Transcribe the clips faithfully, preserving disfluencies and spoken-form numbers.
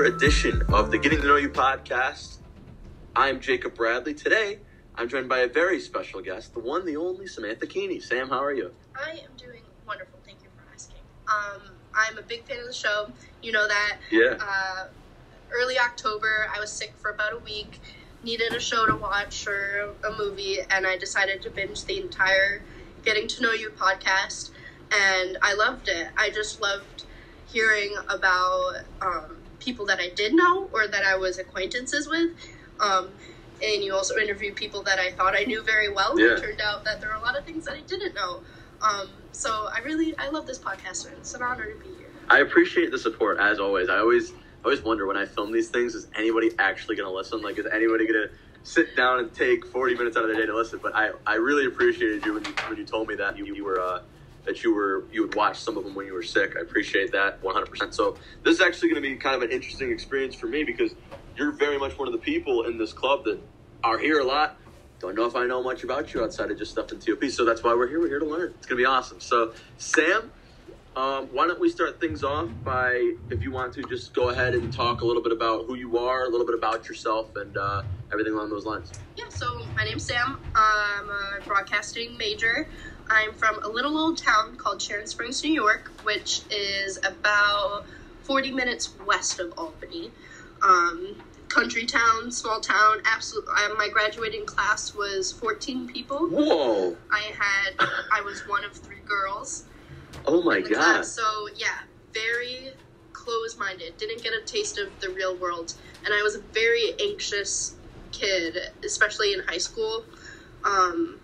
edition of the Getting to Know You podcast. I'm Jacob Bradley. Today, I'm joined by a very special guest, the one, the only Samantha Keeney. Sam, how are you? I am doing wonderful. Thank you for asking. Um, I'm a big fan of the show. You know that. Yeah. Uh, early October, I was sick for about a week, needed a show to watch or a movie, and I decided to binge the entire Getting to Know You podcast, and I loved it. I just loved hearing about um, people that I did know or that I was acquaintances with. Um, and you also interviewed people that I thought I knew very well. Yeah. It turned out that there are a lot of things that I didn't know. Um, so I really, I love this podcast, and it's an honor to be here. I appreciate the support, as always. I always I always wonder when I film these things, is anybody actually going to listen? Like, is anybody going to sit down and take forty minutes out of their day to listen? But I, I really appreciated you when you when you told me that you, you were uh, that you were you would watch some of them when you were sick. I appreciate that one hundred percent. So this is actually going to be kind of an interesting experience for me because you're very much one of the people in this club that are here a lot. Don't know if I know much about you outside of just stuff in T O P. So that's why we're here. We're here to learn. It's going to be awesome. So Sam, um, why don't we start things off by, if you want to, just go ahead and talk a little bit about who you are, a little bit about yourself, and uh, everything along those lines. Yeah, so my name's Sam. I'm a broadcasting major. I'm from a little old town called Sharon Springs, New York, which is about forty minutes west of Albany. Um, country town, small town, absolutely. My graduating class was fourteen people. Whoa. I had, I was one of three girls. Oh my in the God. class. So yeah, very close-minded. Didn't get a taste of the real world. And I was a very anxious kid, especially in high school. Um,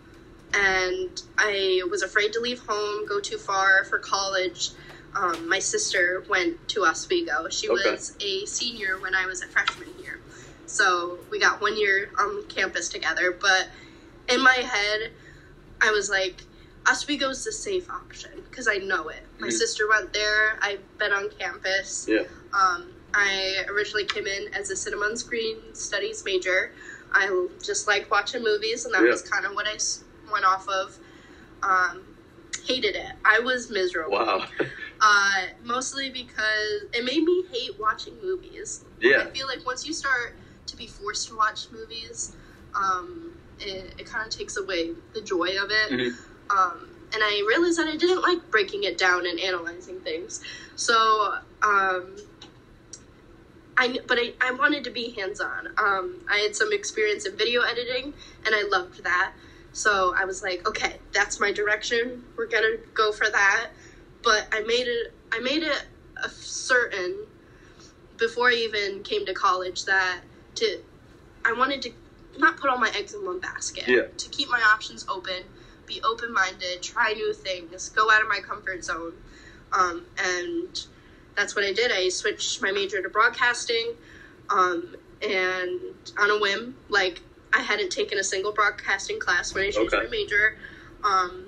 and I was afraid to leave home, go too far for college. Um, my sister went to Oswego. She Okay. was a senior when I was a freshman here. So we got one year on campus together. But in my head, I was like, Oswego's the safe option because I know it. My Mm-hmm. sister went there. I've been on campus. Yeah. Um, I originally came in as a cinema and screen studies major. I just liked watching movies, and that Yeah. was kind of what I s- went off of. Um, hated it. I was miserable. Wow. Uh, mostly because it made me hate watching movies. Yeah. I feel like once you start to be forced to watch movies, um, it, it kind of takes away the joy of it. Mhm. Um, and I realized that I didn't like breaking it down and analyzing things. So, um, I, but I, I wanted to be hands-on. Um, I had some experience in video editing, and I loved that. So I was like, okay, that's my direction. We're gonna go for that. But I made it, I made it a certain, before I even came to college, that to, I wanted to not put all my eggs in one basket. Yeah. To keep my options open, be open-minded, try new things, go out of my comfort zone. Um, and that's what I did. I switched my major to broadcasting, um, and on a whim, like, I hadn't taken a single broadcasting class when I changed Okay. my major. Um,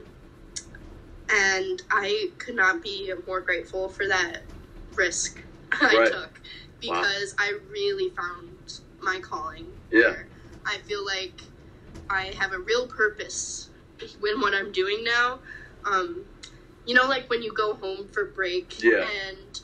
and I could not be more grateful for that risk I Right. took because I really found my calling Yeah. there. I feel like I have a real purpose in what I'm doing now. Um, you know, like when you go home for break Yeah. and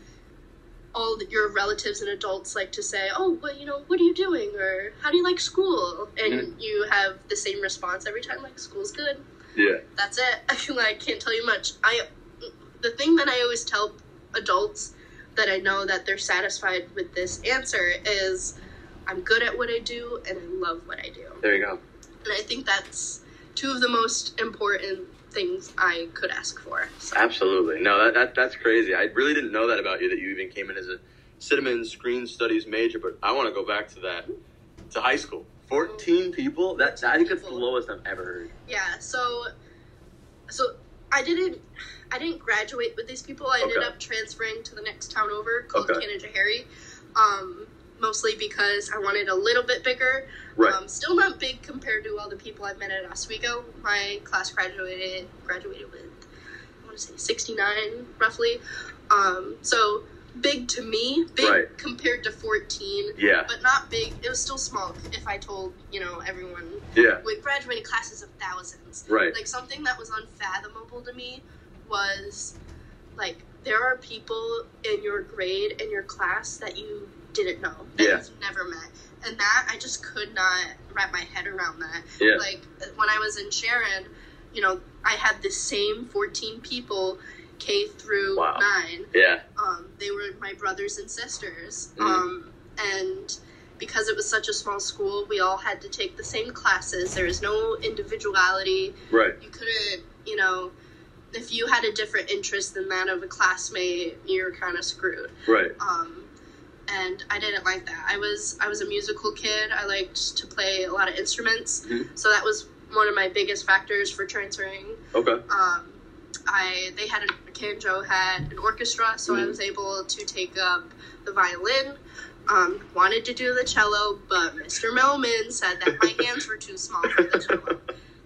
all the, your relatives and adults like to say, oh, well, you know, what are you doing? Or how do you like school? And Mhm. you have the same response every time, like, school's good. Yeah. That's it. I feel like I can't tell you much. I, the thing that I always tell adults that I know that they're satisfied with this answer is I'm good at what I do and I love what I do. There you go. And I think that's two of the most important things I could ask for. So. Absolutely. No, that, that that's crazy. I really didn't know that about you, that you even came in as a cinema and screen studies major, but I want to go back to that, to high school. fourteen people? That's, I think that's the lowest I've ever heard. Yeah, so so I didn't I didn't graduate with these people. I ended Okay. up transferring to the next town over called Okay. Canajoharie, um, mostly because I wanted a little bit bigger. Right. Um, still not big compared to all the people I've met at Oswego. My class graduated graduated with, I want to say sixty-nine roughly. Um, so big to me, big Right. compared to fourteen, Yeah. but not big. It was still small if I told, you know, everyone. Yeah. With graduating classes of thousands. Right. Like, something that was unfathomable to me was, like, there are people in your grade, in your class, that you didn't know. That Yeah. you've never met. And that, I just could not wrap my head around that. Yeah. Like, when I was in Sharon, you know, I had the same fourteen people K through Wow. nine. Yeah. Um, they were my brothers and sisters. Mhm. Um, and because it was such a small school, we all had to take the same classes. There was no individuality. Right. You couldn't, you know, if you had a different interest than that of a classmate, you're kind of screwed. Right. Um, and I didn't like that. I was I was a musical kid. I liked to play a lot of instruments. Mhm. So that was one of my biggest factors for transferring. Okay. Um, I they had an Canjo had an orchestra, so I Mhm. was able to take up the violin. Um, wanted to do the cello, but Mister Millman said that my hands were too small for the cello,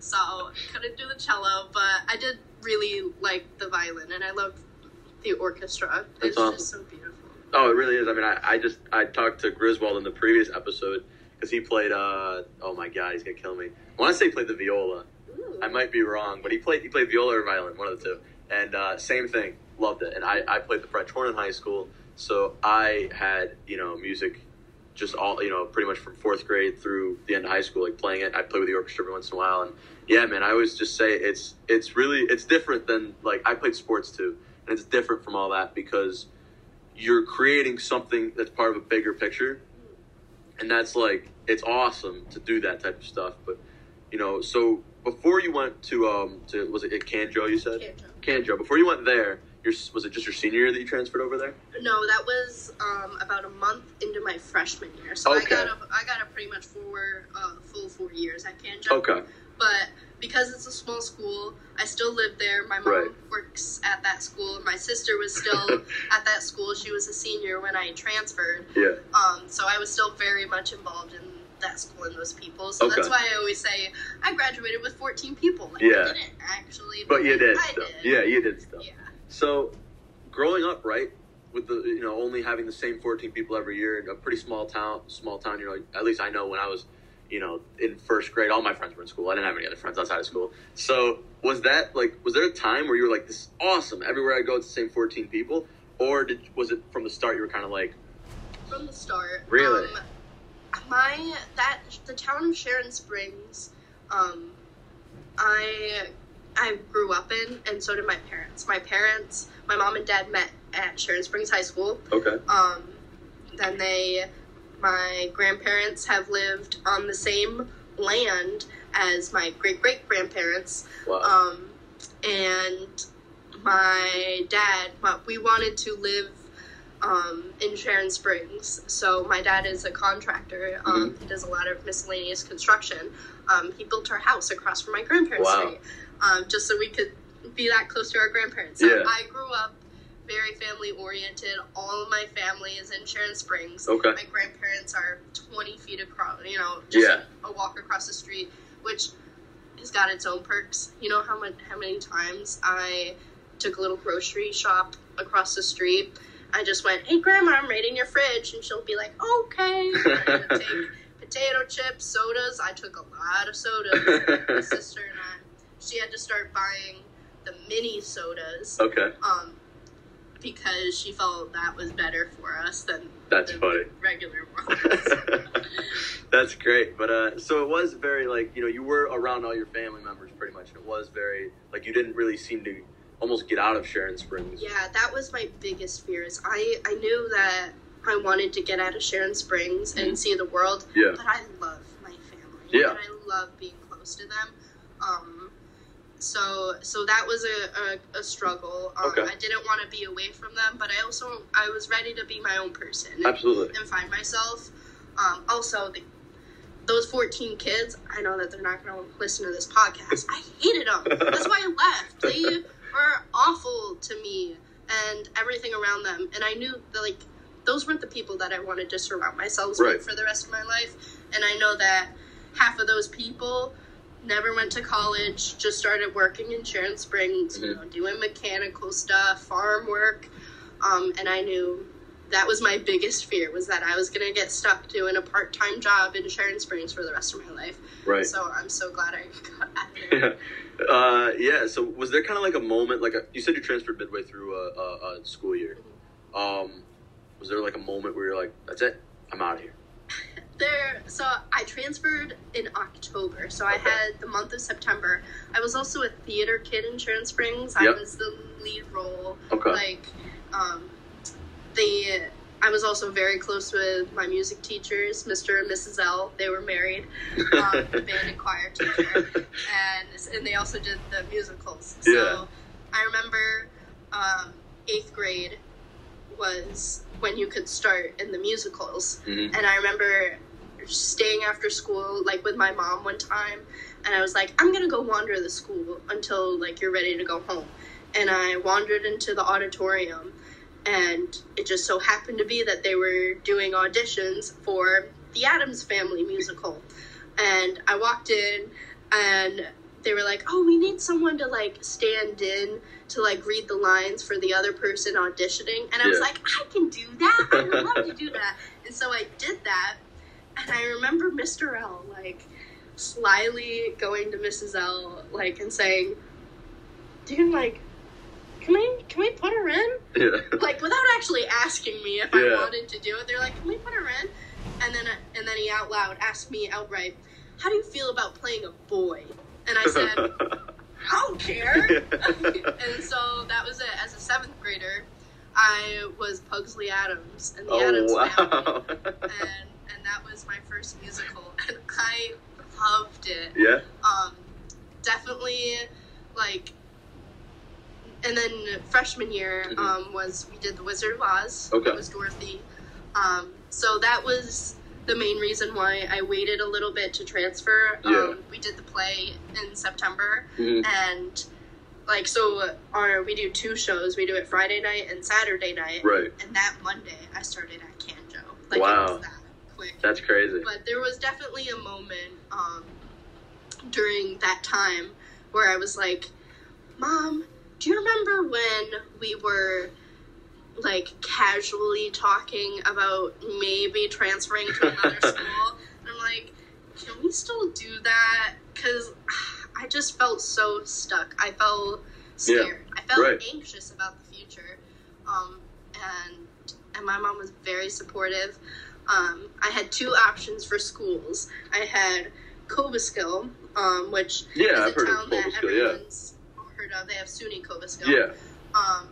so couldn't do the cello. But I did really like the violin, and I loved the orchestra. That's It's awesome. just so beautiful. Oh, it really is. I mean, I, I just I talked to Griswold in the previous episode because he played. Uh, oh my God, he's gonna kill me. I want to say he played the viola. Ooh. I might be wrong, but he played he played viola or violin, one of the two. And uh, same thing, loved it. And I, I played the French horn in high school, so I had you know music, just all you know pretty much from fourth grade through the end of high school, like playing it. I play with the orchestra every once in a while, and yeah, man, I always just say it's it's really it's different than like I played sports too, and it's different from all that because you're creating something that's part of a bigger picture, and that's like it's awesome to do that type of stuff. But you know, so before you went to um to was it at Canjo you said Canjo. Canjo before you went there, your was it just your senior year that you transferred over there? No, that was um, about a month into my freshman year. So Okay. I got a, I got a pretty much four uh, full four years at Canjo. Okay. But because it's a small school, I still live there. My mom Right. works at that school. My sister was still at that school. She was a senior when I transferred. Yeah. Um, so I was still very much involved in that school and those people. So Okay. that's why I always say I graduated with fourteen people. Like, Yeah. I didn't actually. But you did I stuff. did. Yeah, you did stuff. Yeah. So, growing up, right, with the you know only having the same fourteen people every year in a pretty small town, small town. You know, at least I know when I was, you know, in first grade, all my friends were in school. I didn't have any other friends outside of school. So, was that like, was there a time where you were like, "This is awesome. Everywhere I go, it's the same fourteen people," or did was it from the start you were kind of like, From the start. Really? Um, my that the town of Sharon Springs, um, I I grew up in, and so did my parents. My parents, my mom and dad met at Sharon Springs High School. okay, Um, then they, my grandparents have lived on the same land as my great great grandparents. wow, Um, and my dad, well, we wanted to live um, in Sharon Springs. So my dad is a contractor. Um, He does a lot of miscellaneous construction. Um, he built our house across from my grandparents' Wow. street, um, just so we could be that close to our grandparents. So Yeah. I grew up very family oriented. All of my family is in Sharon Springs. Okay. My grandparents are twenty feet across, you know, just Yeah. a walk across the street, which has got its own perks. You know how much, how many times I took a little grocery shop across the street. I just went, "Hey, Grandma, I'm raiding your fridge," and she'll be like, "Okay." And I would take potato chips, sodas. I took a lot of sodas. My sister and I, she had to start buying the mini sodas. okay, Um, because she felt that was better for us than That's the funny. regular ones. That's great. But uh, so it was very like you know you were around all your family members pretty much. And it was very like you didn't really seem to almost get out of Sharon Springs. Yeah, that was my biggest fear. Is I I knew that I wanted to get out of Sharon Springs and Mhm. see the world. Yeah. But I love my family. Yeah. And I love being close to them. Um, so so that was a, a, a struggle. Um, Okay. I didn't want to be away from them, but I also I was ready to be my own person and, Absolutely. and find myself. Um, also, the, those fourteen kids, I know that they're not going to listen to this podcast. I hated them. That's why I left. They were awful to me and everything around them. And I knew that, like, those weren't the people that I wanted to surround myself Right. with for the rest of my life. And I know that half of those people never went to college, just started working in Sharon Springs, you Mhm. know, doing mechanical stuff, farm work. Um, and I knew that was my biggest fear, was that I was going to get stuck doing a part-time job in Sharon Springs for the rest of my life. Right. So I'm so glad I got out of there. uh, yeah. So was there kind of like a moment, like a, you said you transferred midway through a, a, a school year. Um, Was there like a moment where you're like, that's it, I'm out of here? There, so I transferred in October. So I Okay. had the month of September. I was also a theater kid in Sharon Springs. I Yep. was the lead role. Okay. Like, um, the I was also very close with my music teachers, Mister and Missus L. They were married, um, the band and choir teacher, and and they also did the musicals. So Yeah. I remember um, eighth grade was when you could start in the musicals. Mhm. And I remember staying after school, like, with my mom one time, and I was like, I'm gonna go wander the school until, like, you're ready to go home. And I wandered into the auditorium, and it just so happened to be that they were doing auditions for the Addams Family musical. And I walked in, and they were like, oh, we need someone to, like, stand in to, like, read the lines for the other person auditioning. And I was Yeah. like, I can do that. I would love to do that. And so I did that. And I remember Mister L, like, slyly going to Missus L, like, and saying, dude, like, can we, can we put her in? Yeah. Like, without actually asking me if Yeah. I wanted to do it. They're like, can we put her in? And then, and then he out loud asked me outright, how do you feel about playing a boy? And I said, I don't care. And so that was it. As a seventh grader, I was Pugsley Addams in the Oh, Addams wow. Family. And, and that was my first musical. And I loved it. Yeah. Um, definitely, like, and then freshman year Mhm. um, was, we did The Wizard of Oz. Okay. It was Dorothy. Um, so that was the main reason why I waited a little bit to transfer. Yeah. Um, we did the play in September, Mhm. and, like, so our, we do two shows. We do it Friday night and Saturday night. Right. And that Monday, I started at Canjo. Like, Wow. it was that quick. That's crazy. But there was definitely a moment um, during that time where I was like, Mom, do you remember when we were, like, casually talking about maybe transferring to another school? And I'm like, can we still do that? Because I just felt so stuck. I felt scared. I felt right. anxious about the future. Um, and and my mom was very supportive. Um, I had two options for schools. I had Cobuskill, um, which Yeah, is I've a heard of town that Cobuskill, yeah. everyone's heard of. They have SUNY Cobuskill. Yeah. Um,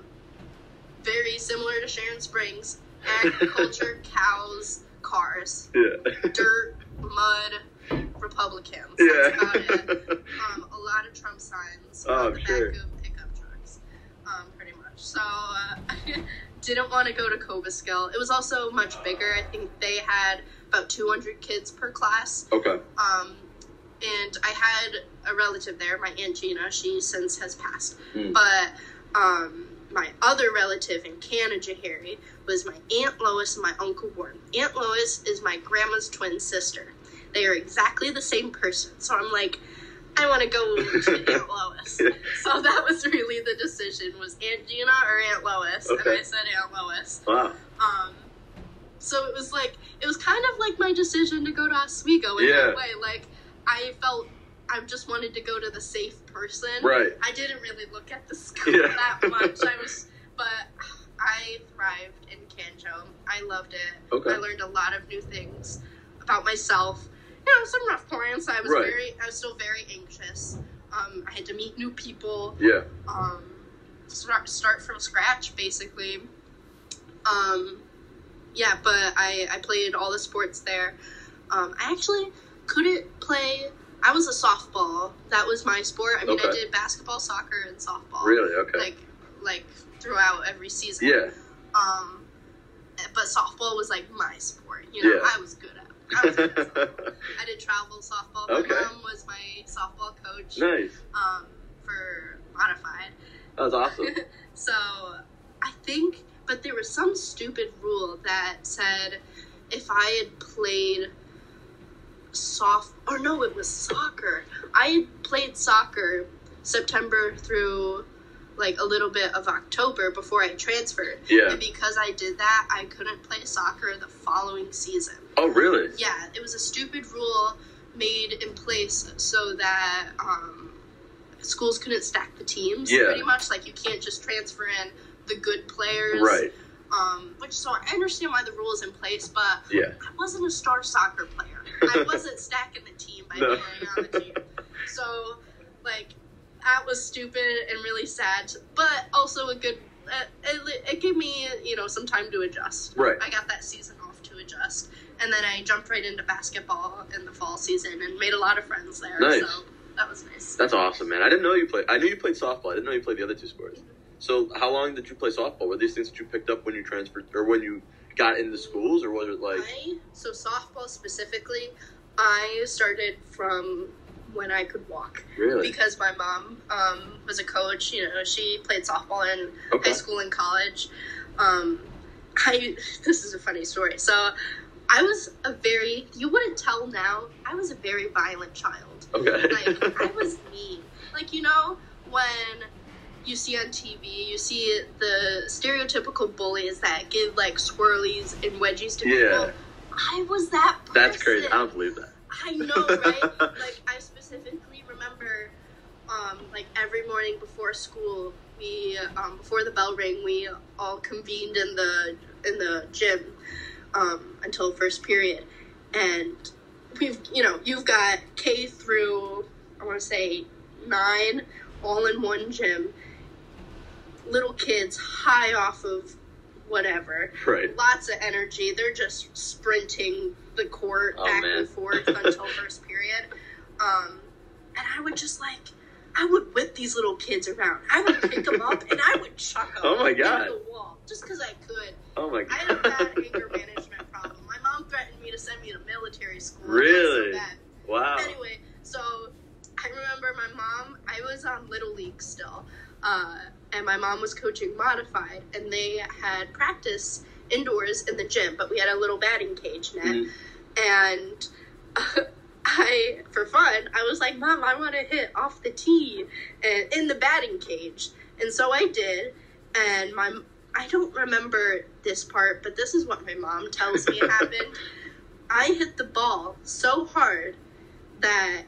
very similar to Sharon Springs. Agriculture, cows, cars, Yeah. dirt, mud, Republicans. Yeah. That's about it. Um, a lot of Trump signs Oh, on the sure. back of pickup trucks, um, pretty much. So, uh, didn't want to go to Cobuskill. It was also much bigger. I think they had about two hundred kids per class. Okay. Um, and I had a relative there, my Aunt Gina. She since has passed. Mm. But um, my other relative in Canajoharie was my Aunt Lois and my Uncle Warren. Aunt Lois is my grandma's twin sister. They are exactly the same person. So I'm like, I want to go to Aunt Lois. So that was really the decision, was Aunt Gina or Aunt Lois. Okay. And I said Aunt Lois. Wow. Um, so it was like, it was kind of like my decision to go to Oswego in Yeah. that way. Like, I felt I just wanted to go to the safe person. Right. I didn't really look at the school Yeah. that much. I was, but I thrived in Canjo. I loved it. Okay. I learned a lot of new things about myself. You know, some rough points. I was Right. very, I was still very anxious. Um, I had to meet new people. Yeah. Um, start start from scratch, basically. Um, yeah, but I I played all the sports there. Um, I actually couldn't play. I was a softball. That was my sport. I mean, I Okay. did basketball, soccer, and softball. Really? Okay. Like, like throughout every season. Yeah. Um, but softball was like my sport. You know, Yeah. I was good at. I was good at softball. I did travel softball. My Okay. mom was my softball coach. Nice. Um, for modified. That was awesome. So I think, but there was some stupid rule that said if I had played soft, or no, it was soccer. I had played soccer September through like a little bit of October before I transferred. Yeah. And because I did that, I couldn't play soccer the following season. Oh, really? Yeah, it was a stupid rule made in place so that um, schools couldn't stack the teams, Yeah. pretty much. Like, you can't just transfer in the good players. Right. Um, which so I understand why the rule is in place, but Yeah. I wasn't a star soccer player. I wasn't stacking the team by No. being on the team. So, like, that was stupid and really sad, but also a good. Uh, it, it gave me, you know, some time to adjust. Right. I got that season off to adjust, and then I jumped right into basketball in the fall season and made a lot of friends there. Nice. So that was nice. That's awesome, man. I didn't know you played. I knew you played softball. I didn't know you played the other two sports. So, how long did you play softball? Were these things that you picked up when you transferred, or when you got into schools, or was it like? I, so softball specifically, I started from when I could walk. Really? Because my mom um, was a coach. You know, she played softball in Okay. high school and college. Um, I this is a funny story. So I was a very, you wouldn't tell now, I was a very violent child. Okay. Like, I was mean. Like, you know, when you see on T V, you see the stereotypical bullies that give, like, swirlies and wedgies to Yeah. people. I was that person. That's crazy. I don't believe that. I know, right? Like, I specifically remember, um, like, every morning before school, we, um, before the bell rang, we all convened in the, in the gym, um, until first period. And we've, you know, you've got K through, I want to say, nine, all in one gym. Little kids high off of whatever. Right. Lots of energy. They're just sprinting the court Oh, back man. and forth until first period. Um, and I would just like, I would whip these little kids around. I would pick them up and I would chuck them Oh, my God. into the wall just because I could. Oh my I had a god. bad anger management problem. My mom threatened me to send me to military school. It was Really? so bad. Wow. Anyway, so I remember my mom, I was on Little League still, uh, and my mom was coaching Modified, and they had practice indoors in the gym, but we had a little batting cage net, Mhm. and uh, I, for fun, I was like, Mom, I want to hit off the tee and in the batting cage, and so I did, and my, I don't remember this part, but this is what my mom tells me happened. I hit the ball so hard that,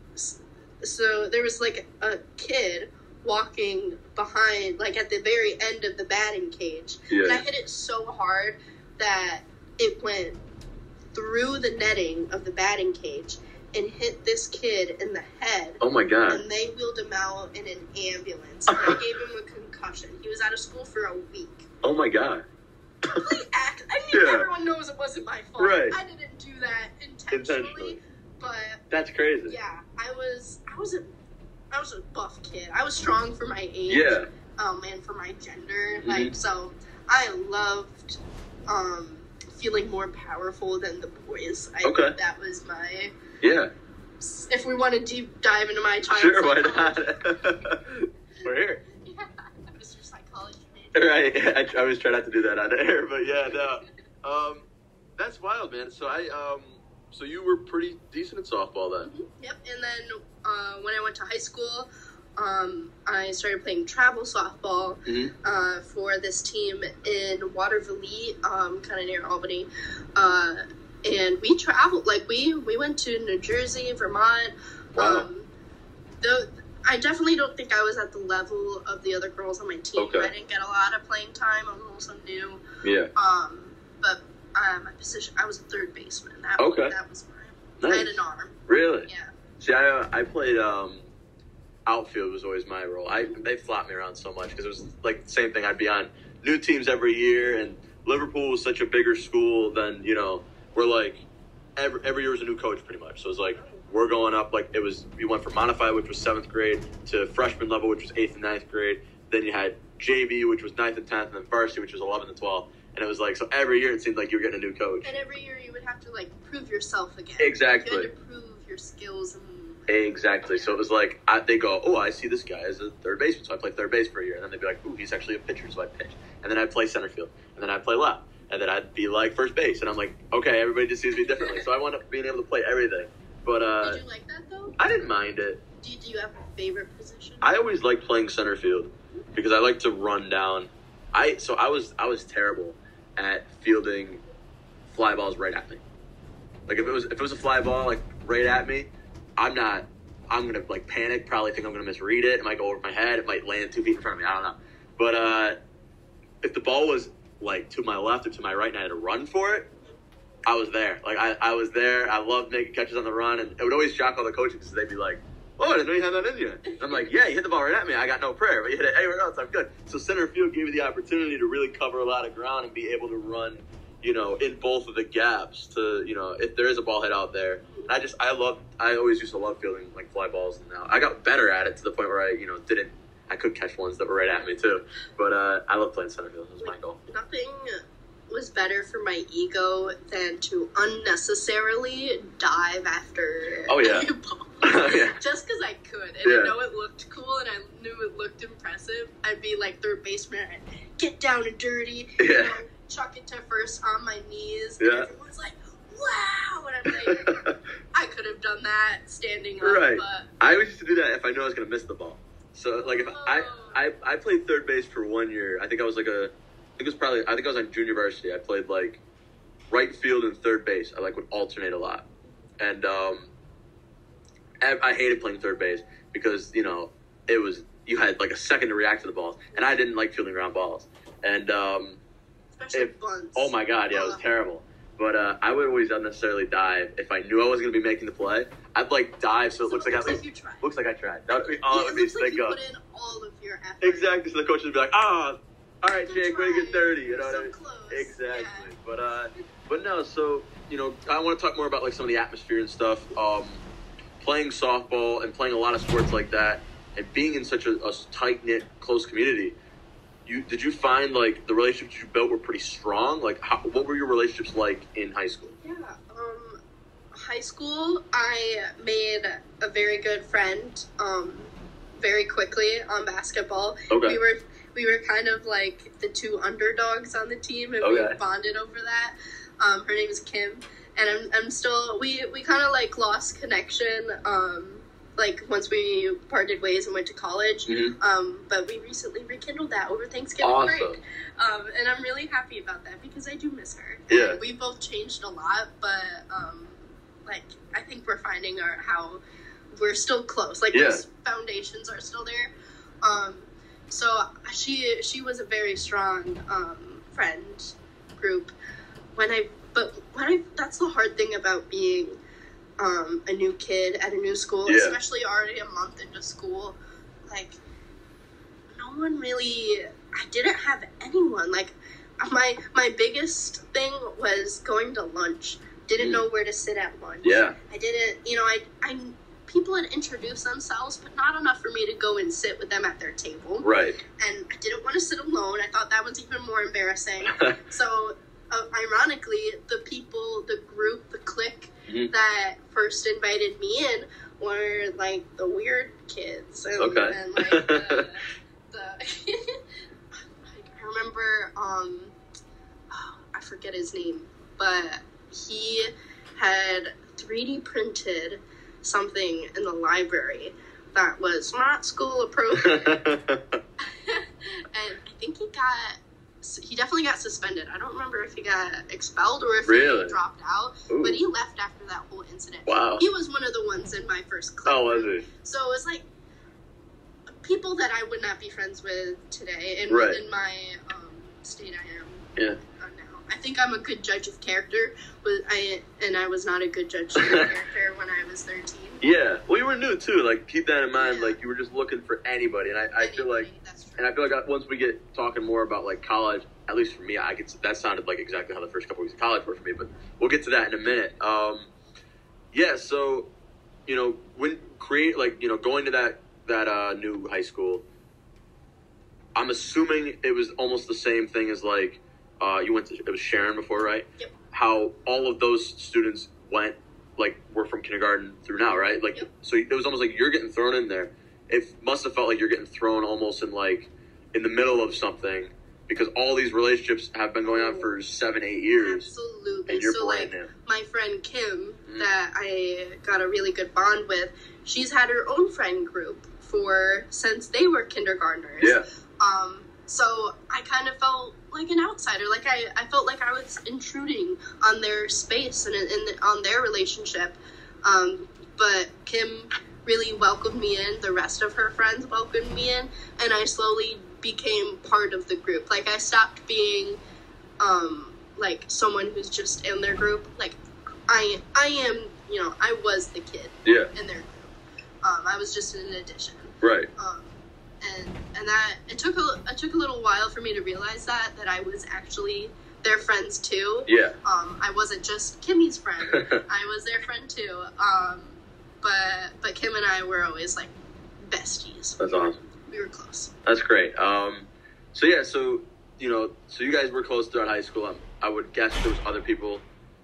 so there was like a kid walking behind, like at the very end of the batting cage, and I Yeah. hit it so hard that it went through the netting of the batting cage and hit this kid in the head, Oh my god. and they wheeled him out in an ambulance, and I gave him a concussion. He was out of school for a week. Oh my god. Complete act. I mean, Yeah. everyone knows it wasn't my fault. Right. I didn't do that intentionally, Intentionally. but That's crazy. yeah, I was, I was a, I was a buff kid. I was strong for my age. Yeah. Um, and for my gender, Mhm. like so, I loved, um, feeling more powerful than the boys. I Okay. think that was my. Yeah. If we want to deep dive into my childhood, Sure, why not? We're here. Yeah, Mister Psychology major. Right. I, I was trying not to do that on air, but yeah, no. Um, that's wild, man. So I, um, so you were pretty decent at softball then. Mhm. Yep, and then uh, when I went to high school, um, I started playing travel softball Mhm. uh, for this team in Waterville, um, kind of near Albany. Uh, and we traveled, like we, we went to New Jersey, Vermont. Wow. Um, the, I definitely don't think I was at the level of the other girls on my team. Okay. I didn't get a lot of playing time. I was also new. Yeah. Um, but uh, my position, I was a third baseman. That, Okay. that was mine. I had Nice. an arm. Really? Yeah. See, I, uh, I played, um, outfield was always my role. I They flopped me around so much because it was like the same thing. I'd be on new teams every year, and Liverpool was such a bigger school than, you know, we're like, every, every year was a new coach pretty much. So it was like, we're going up, like it was, you went from modified, which was seventh grade, to freshman level, which was eighth and ninth grade. Then you had J V, which was ninth and tenth, and then varsity, which was eleventh and twelfth. And it was like, so every year it seemed like you were getting a new coach. And every year you would have to like prove yourself again. Exactly. You had to prove your skills and. Exactly. So it was like, I, they go, oh, I see this guy as a third baseman, so I play third base for a year. And then they'd be like, ooh, he's actually a pitcher, so I pitch. And then I'd play center field. And then I'd play left. And then I'd be like first base. And I'm like, okay, everybody just sees me differently. So I wound up being able to play everything. But uh, Did you like that though? I didn't mind it. Do you, do you have a favorite position? I always liked playing center field because I like to run down. I So I was I was terrible at fielding fly balls right at me. Like if it was if it was a fly ball like right at me, I'm not. I'm gonna like panic. Probably think I'm gonna misread it. It might go over my head. It might land two feet in front of me. I don't know. But uh, if the ball was like to my left or to my right and I had to run for it, I was there. Like I, I was there. I loved making catches on the run, and it would always shock all the coaches because they'd be like, "Oh, I didn't know you had that in you." I'm like, "Yeah, you hit the ball right at me. I got no prayer, but you hit it anywhere else. I'm good." So center field gave you the opportunity to really cover a lot of ground and be able to run, you know, in both of the gaps to, you know, if there is a ball hit out there. And I just, I love, I always used to love fielding like fly balls, and now I got better at it to the point where I, you know, didn't, I could catch ones that were right at me too. But uh, I love playing center field. That was my goal. Nothing was better for my ego than to unnecessarily dive after oh, yeah. a ball. yeah. Just because I could. And Yeah. I know it looked cool and I knew it looked impressive. I'd be like third baseman, I'd get down and dirty, Yeah. you know, chuck it to first on my knees. Yeah. And everyone's like, wow! And I'm like, I could have done that standing up, Right. but I always used to do that if I knew I was going to miss the ball. So, like, if I, Oh. I I played third base for one year. I think I was like a, I think it was probably, I think I was on junior varsity. I played like right field and third base. I like would alternate a lot, and um, I, I hated playing third base because you know it was you had like a second to react to the balls, and I didn't like fielding ground balls, and um, especially if- bunts. oh my god, yeah, it was Ugh. terrible. But uh, I would always unnecessarily dive if I knew I was going to be making the play. I'd like dive so it looks like I looks at like least you tried. looks like I tried. That would be all Yeah, it it would be. looks So like they you go. put in all of your effort. Exactly. So the coaches would be like, "Ah, all right, Good Jake, way to try. get thirty." You know So what I mean? close. Exactly. Yeah. But uh, but no. So you know, I want to talk more about like some of the atmosphere and stuff. Um, playing softball and playing a lot of sports like that, and being in such a, a tight knit, close community. You did you find like the relationships you built were pretty strong? Like, how, what were your relationships like in high school? Yeah. Um, high school, I made a very good friend. Um, very quickly on basketball. Okay. We were we were kind of like the two underdogs on the team, and Okay. we bonded over that. Um, her name is Kim, and I'm I'm still we we kind of like lost connection. Um, like once we parted ways and went to college. Mhm. Um, but we recently rekindled that over Thanksgiving Awesome. break. Um, and I'm really happy about that because I do miss her. Yeah. And we both changed a lot, but um, like I think we're finding our how we're still close. Like Yeah. those foundations are still there. Um, so she she was a very strong um, friend group. When I but when I that's the hard thing about being um, a new kid at a new school, Yeah. especially already a month into school. Like no one really. I didn't have anyone. Like my my biggest thing was going to lunch. Didn't Mm. know where to sit at lunch. Yeah. I didn't. You know, I I people had introduced themselves, but not enough for me to go and sit with them at their table. Right. And I didn't want to sit alone. I thought that was even more embarrassing. So, uh, ironically, the people, the group, the clique Mhm. that first invited me in were like the weird kids, and, Okay. and like the, the like, I remember, um, oh, I forget his name, but he had three D printed something in the library that was not school appropriate. And I think he got, he definitely got suspended. I don't remember if he got expelled or if Really? he dropped out, Ooh. but he left after that whole incident. Wow. He was one of the ones in my first class. Oh, was he? So it was like people that I would not be friends with today in, Right. in my um, state I am Yeah. uh, now. I think I'm a good judge of character, but I and I was not a good judge of character when I was thirteen. Yeah. Well, you were new too. Like, keep that in mind. Yeah. Like, you were just looking for anybody, and I, I feel like, Anyway, that's true. and I feel like I- once we get talking more about like college, at least for me, I could. That sounded like exactly how the first couple weeks of college were for me. But we'll get to that in a minute. Um, yeah. So, you know, when create like you know going to that that uh, new high school, I'm assuming it was almost the same thing as like uh, you went to. It was Sharon before, right? Yep. How all of those students went, like, were from kindergarten through now, right? Like, Yep. so it was almost like you're getting thrown in there. It must have felt like you're getting thrown almost in, like, in the middle of something because all these relationships have been going on for seven, eight years. Absolutely. And you're so brand like new. my friend Kim Mhm. that I got a really good bond with, she's had her own friend group for since they were kindergartners. Yeah. Um so I kind of felt like an outsider. Like I, I felt like I was intruding on their space and in, in on their relationship. Um but Kim really welcomed me in. The rest of her friends welcomed me in, and I slowly became part of the group. Like I stopped being um, like someone who's just in their group. Like I, I am, you know, I was the kid yeah. in their group. Um, I was just an addition. Right. Um, and and that it took a it took a little while for me to realize that that I was actually their friends too. Yeah. Um, I wasn't just Kimmy's friend. I was their friend too. Um, but but Kim and I were always like besties. That's awesome. We were close. That's great. Um, so yeah, so you know, so you guys were close throughout high school. Um, I would guess there was other people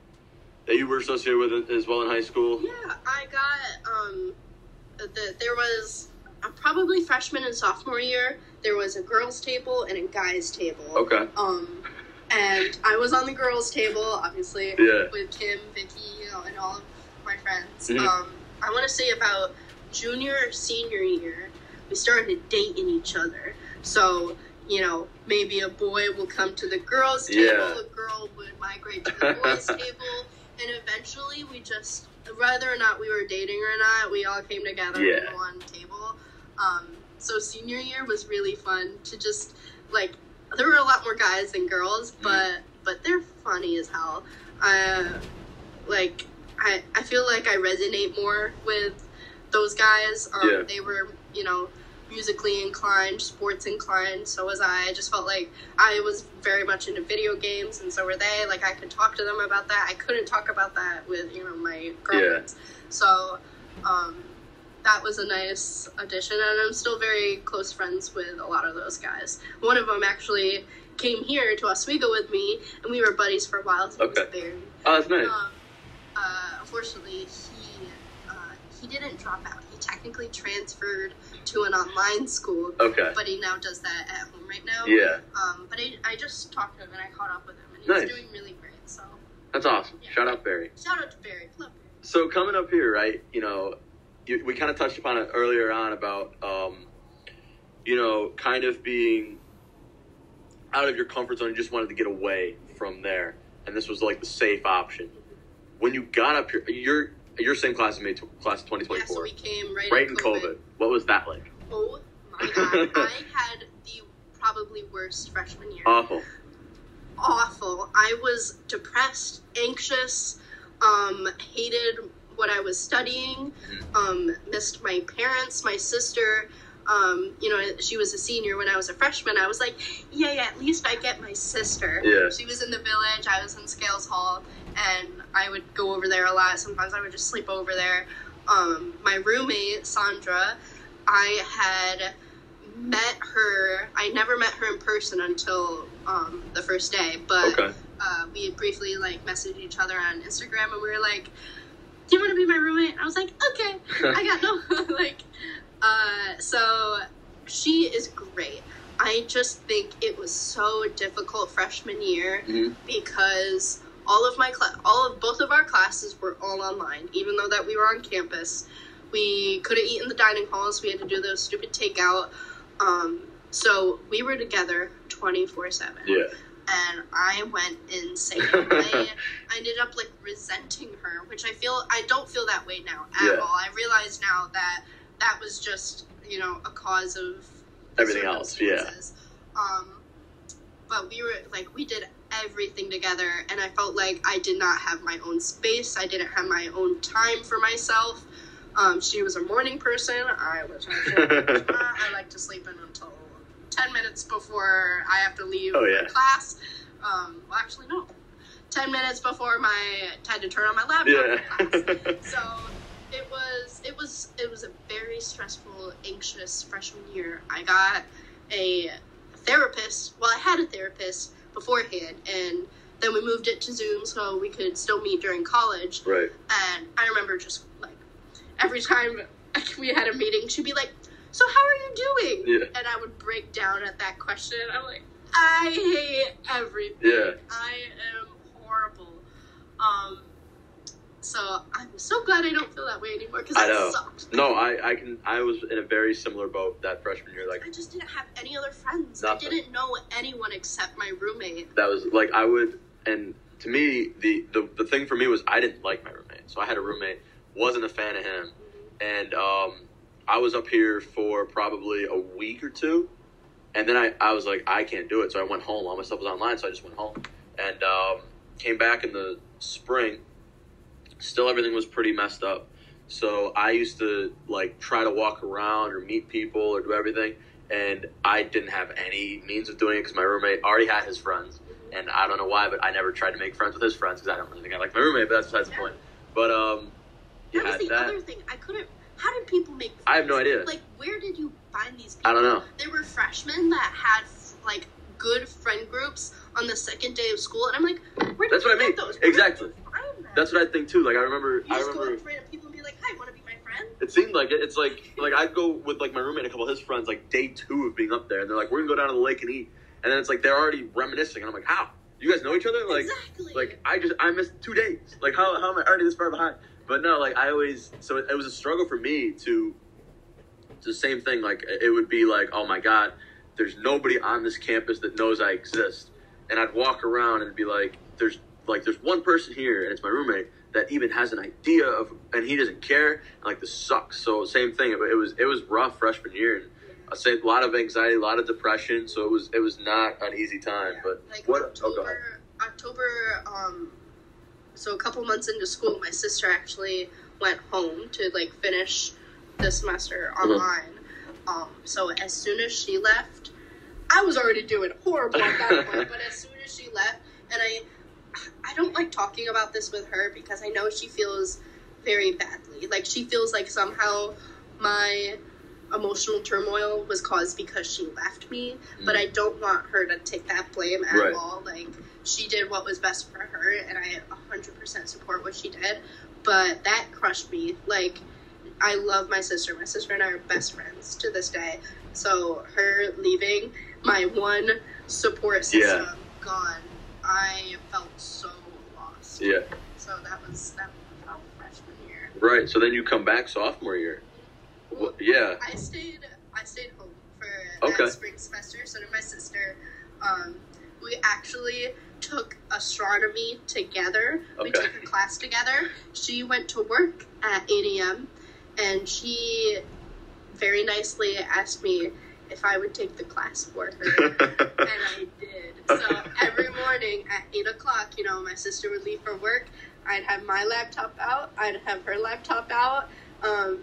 that you were associated with as well in high school. Yeah, I got um, the there was uh, probably freshman and sophomore year. There was a girls' table and a guys' table. Okay. Um, and I was on the girls' table, obviously, yeah. with Kim, Vicky, you know, and all of my friends. Mm-hmm. Um, I want to say about junior or senior year, we started dating each other. So, you know, maybe a boy will come to the girls' table, Yeah. a girl would migrate to the boys' table, and eventually we just, whether or not we were dating or not, we all came together Yeah. on one table. Um, so senior year was really fun to just, like, there were a lot more guys than girls, but but they're funny as hell. Uh, like, I, I feel like I resonate more with those guys. Um, Yeah. They were, you know, musically inclined, sports inclined, so was I. I just felt like I was very much into video games, and so were they. Like, I could talk to them about that. I couldn't talk about that with, you know, my girlfriends. Yeah. So, um, that was a nice addition, and I'm still very close friends with a lot of those guys. One of them actually came here to Oswego with me, and we were buddies for a while. So okay. He was Barry. Oh, that's nice. Um, uh, unfortunately, he uh, he didn't drop out. He technically transferred to an online school. Okay. But he now does that at home right now. Yeah. Um, but I, I just talked to him, and I caught up with him, and he's nice. doing really great. So. That's awesome. Yeah. Shout out Barry. Shout out to Barry. Love Barry. So coming up here, right? You know. You, we kind of touched upon it earlier on about, um, you know, kind of being out of your comfort zone. You just wanted to get away from there, and this was like the safe option. When you got up here, you're you're same class as me, class of twenty twenty-four. Yeah, so we came right, right in in COVID. COVID. What was that like? Oh my god, I had the probably worst freshman year. Awful. Awful. I was depressed, anxious, um, hated what I was studying, um, missed my parents, my sister. Um, you know, she was a senior when I was a freshman. I was like, yeah, yeah, at least I get my sister. Yeah. She was in the village. I was in Scales Hall, and I would go over there a lot. Sometimes I would just sleep over there. Um, my roommate, Sandra, I had met her. I never met her in person until um, the first day, but okay. uh, we had briefly like messaged each other on Instagram, and we were like, do you want to be my roommate? I was like, okay. I got no, like, uh, so she is great. I just think it was so difficult freshman year mm-hmm. because all of my class, all of both of our classes were all online, even though that we were on campus. We couldn't eat in the dining halls. We had to do those stupid takeout. Um, so we were together twenty-four seven. Yeah. And I went insane. I, I ended up like resenting her, which I feel I don't feel that way now at Yeah. all. I realize now that that was just, you know, a cause of everything else. Yeah. Um, but we were like we did everything together, and I felt like I did not have my own space. I didn't have my own time for myself. Um, she was a morning person. I was. I like to sleep in until ten minutes before I have to leave oh, yeah. class. Um, well, actually, no. Ten minutes before my had to turn on my laptop yeah. in class. So it was it was it was a very stressful, anxious freshman year. I got a therapist. Well, I had a therapist beforehand, and then we moved it to Zoom so we could still meet during college. Right. And I remember just like every time we had a meeting, she'd be like, so how are you doing? Yeah. And I would break down at that question. I'm like, I hate everything. Yeah. I am horrible. Um, so I'm so glad I don't feel that way anymore because I that know. sucked. No, I, I can. I was in a very similar boat that freshman year. Like I just didn't have any other friends. Nothing. I didn't know anyone except my roommate. that was like I would, and to me, the, the the thing for me was I didn't like my roommate. So I had a roommate, wasn't a fan of him, and um, I was up here for probably a week or two, and then I, I was like, I can't do it. So I went home. All my stuff was online, so I just went home. and um, came back in the spring. Still, everything was pretty messed up. So I used to like try to walk around or meet people or do everything, and I didn't have any means of doing it because my roommate already had his friends, and I don't know why, but I never tried to make friends with his friends because I don't really think I like my roommate. But that's besides the point. But um, that yeah, was the that, other thing. I couldn't. How did people make friends? I have no idea. Like, where did you find these people? I don't know. There were freshmen that had like good friend groups on the second day of school, and I'm like, where did That's you what I get mean. those? Where Exactly. did you find them? That's what I think too. Like I remember, You I just go remember. up to random people and be like, "Hi, want to be my friend?" It seemed like it. It's like like I'd go with like my roommate and a couple of his friends like day two of being up there, and they're like, "We're gonna go down to the lake and eat," and then it's like they're already reminiscing, and I'm like, "How? You guys know each other?" Like, exactly. like I just I missed two days. Like how how am I already this far behind? But no, like I always so it, it was a struggle for me to. It's the same thing. Like it would be like, oh my god, there's nobody on this campus that knows I exist, and I'd walk around and be like, there's like there's one person here, and it's my roommate that even has an idea of, and he doesn't care. And like this sucks. So same thing. It, it was it was rough freshman year, and I say a lot of anxiety, a lot of depression. So it was it was not an easy time. Yeah. But like what? October, Oh, go ahead. October. Um, so a couple months into school, my sister actually went home to like finish the semester online. Mm-hmm. Um, so as soon as she left, I was already doing horrible at that point. But as soon as she left, and I, I don't like talking about this with her because I know she feels very badly. Like she feels like somehow my emotional turmoil was caused because she left me, mm. but I don't want her to take that blame at right. all. Like she did what was best for her, and I one hundred percent support what she did. But that crushed me. Like I love my sister. My sister and I are best friends to this day. So her leaving, my one support system yeah. gone, I felt so lost. Yeah. So that was that was about freshman year. Right. So then you come back sophomore year. Well, yeah. I stayed. I stayed home for okay. that spring semester. So did my sister. Um, we actually took astronomy together. Okay. We took a class together. She went to work at eight a.m. and she very nicely asked me if I would take the class for her, and I did. So every morning at eight o'clock, you know, my sister would leave for work. I'd have my laptop out. I'd have her laptop out. Um,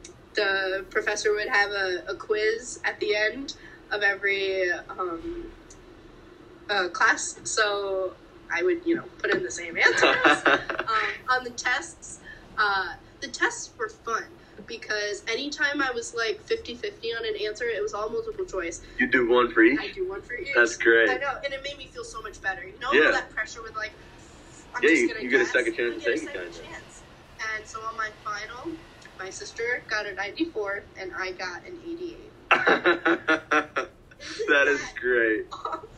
the professor would have a, a quiz at the end of every um, uh, class. So I would, you know, put in the same answers. um, on the tests, uh, the tests were fun because anytime I was like fifty-fifty on an answer, it was all multiple choice. You do one for each? I do one for each. That's great. I know, and it made me feel so much better. You know, yeah. all that pressure with like, I'm yeah, just you, gonna you get guess. a second chance to get take a it, kind second of. chance. And so on my final, my sister got a ninety-four, and I got an eighty-eight. That is great.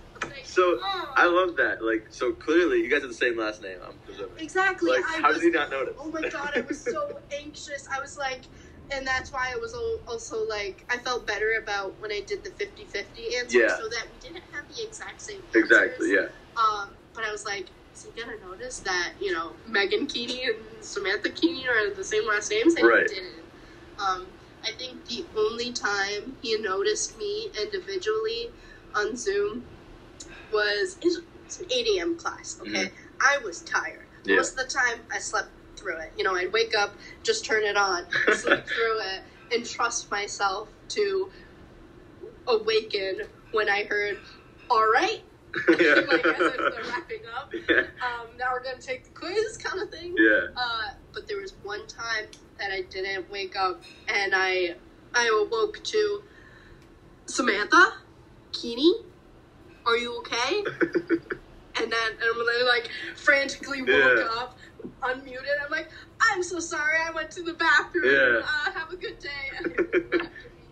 So oh. I love that. Like, so clearly you guys have the same last name, I'm presuming. Exactly. Like, I how was, did he not notice? Oh my god, I was so anxious. I was like, and that's why I was also like, I felt better about when I did the fifty-fifty answer, yeah. so that we didn't have the exact same answers. Exactly, yeah. Um, but I was like, is he gonna notice that, you know, Megan Keeney and Samantha Keeney are the same last names? And right. he didn't. Um, I think the only time he noticed me individually on Zoom was, it was an eight a.m. class, okay? Mm-hmm. I was tired. Yeah. Most of the time, I slept through it. You know, I'd wake up, just turn it on, sleep through it, and trust myself to awaken when I heard, all right, yeah. like as if they're wrapping up. Yeah. Um, now we're gonna take the quiz, kind of thing. Yeah. Uh, but there was one time that I didn't wake up, and I I awoke to Samantha, Keeney, are you okay? and then and I like frantically woke yeah. up, unmuted. I'm like, I'm so sorry. I went to the bathroom. Yeah. Uh, have a good day. And I left immediately.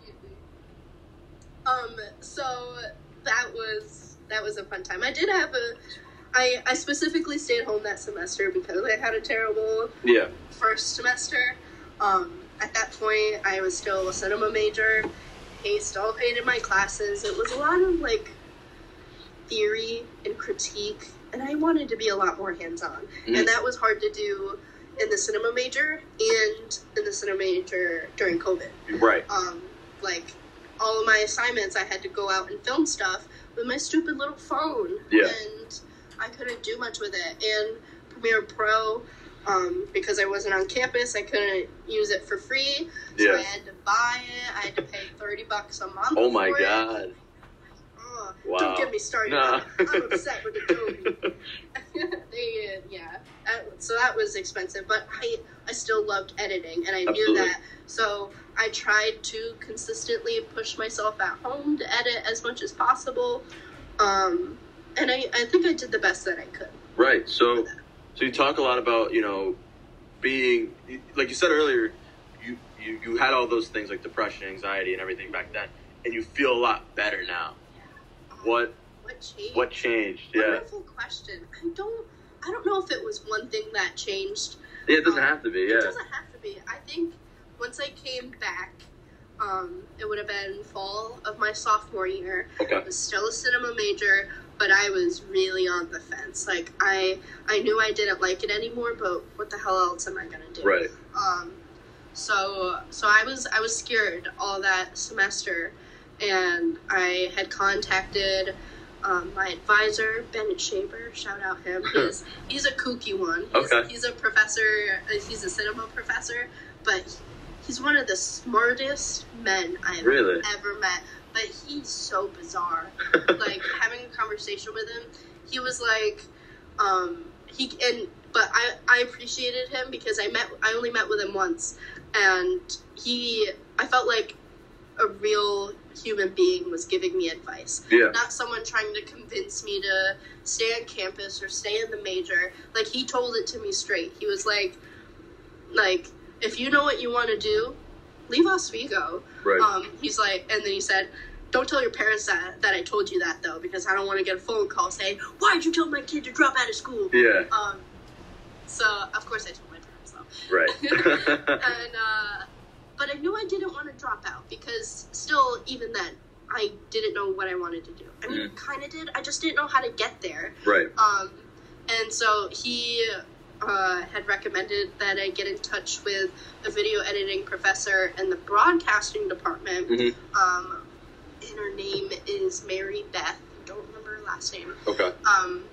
Um. So that was. That was a fun time. I did have a, I, I specifically stayed home that semester because I had a terrible yeah. first semester. Um, at that point, I was still a cinema major. I still hated my classes. It was a lot of, like, theory and critique, and I wanted to be a lot more hands-on. Mm-hmm. And that was hard to do in the cinema major and in the cinema major during COVID. Right. Um, like, all of my assignments, I had to go out and film stuff with my stupid little phone. Yeah. And I couldn't do much with it. And Premiere Pro, um, because I wasn't on campus, I couldn't use it for free. So Yeah. I had to buy it. I had to pay thirty bucks a month. Oh my for god. It. Oh, Wow. Don't get me started. Nah. I'm upset with Adobe. they, uh, yeah. That, so that was expensive, but I, I still loved editing, and I Absolutely. knew that. So I tried to consistently push myself at home to edit as much as possible. Um, and I, I think I did the best that I could. Right. So, so you talk a lot about, you know, being, like you said earlier, you, you, you had all those things like depression, anxiety, and everything back then, and you feel a lot better now. What, What changed? what changed? Yeah. Wonderful question. I don't, I don't know if it was one thing that changed. Yeah, it doesn't Um, have to be, It yeah. doesn't have to be. I think once I came back, um, it would have been fall of my sophomore year. Okay. I was still a cinema major, but I was really on the fence. Like, I I knew I didn't like it anymore, but what the hell else am I gonna do? Right. Um, so so I was I was scared all that semester, and I had contacted um, my advisor, Bennett Shaber. Shout out him. He's he's a kooky one. He's, Okay. he's a professor. He's a cinema professor, but he's one of the smartest men I've Really? ever met. But he's so bizarre. Like, having a conversation with him, he was like, um, he and but I I appreciated him because I met I only met with him once, and he I felt like a real human being was giving me advice. Yeah. Not someone trying to convince me to stay on campus or stay in the major. Like, he told it to me straight. He was like, like, if you know what you want to do, leave Oswego. Right. Um, he's like, and then he said, don't tell your parents that, that I told you that, though, because I don't want to get a phone call saying, why'd you tell my kid to drop out of school? Yeah. Um, so, of course I told my parents, though. Right. and, uh, but I knew I didn't want to drop out, because still, even then, I didn't know what I wanted to do. I mean, Mm. kind of did. I just didn't know how to get there. Right. Um, and so he uh, had recommended that I get in touch with a video editing professor in the broadcasting department. Mm-hmm. Um, and her name is Mary Beth. I don't remember her last name. Okay. Um,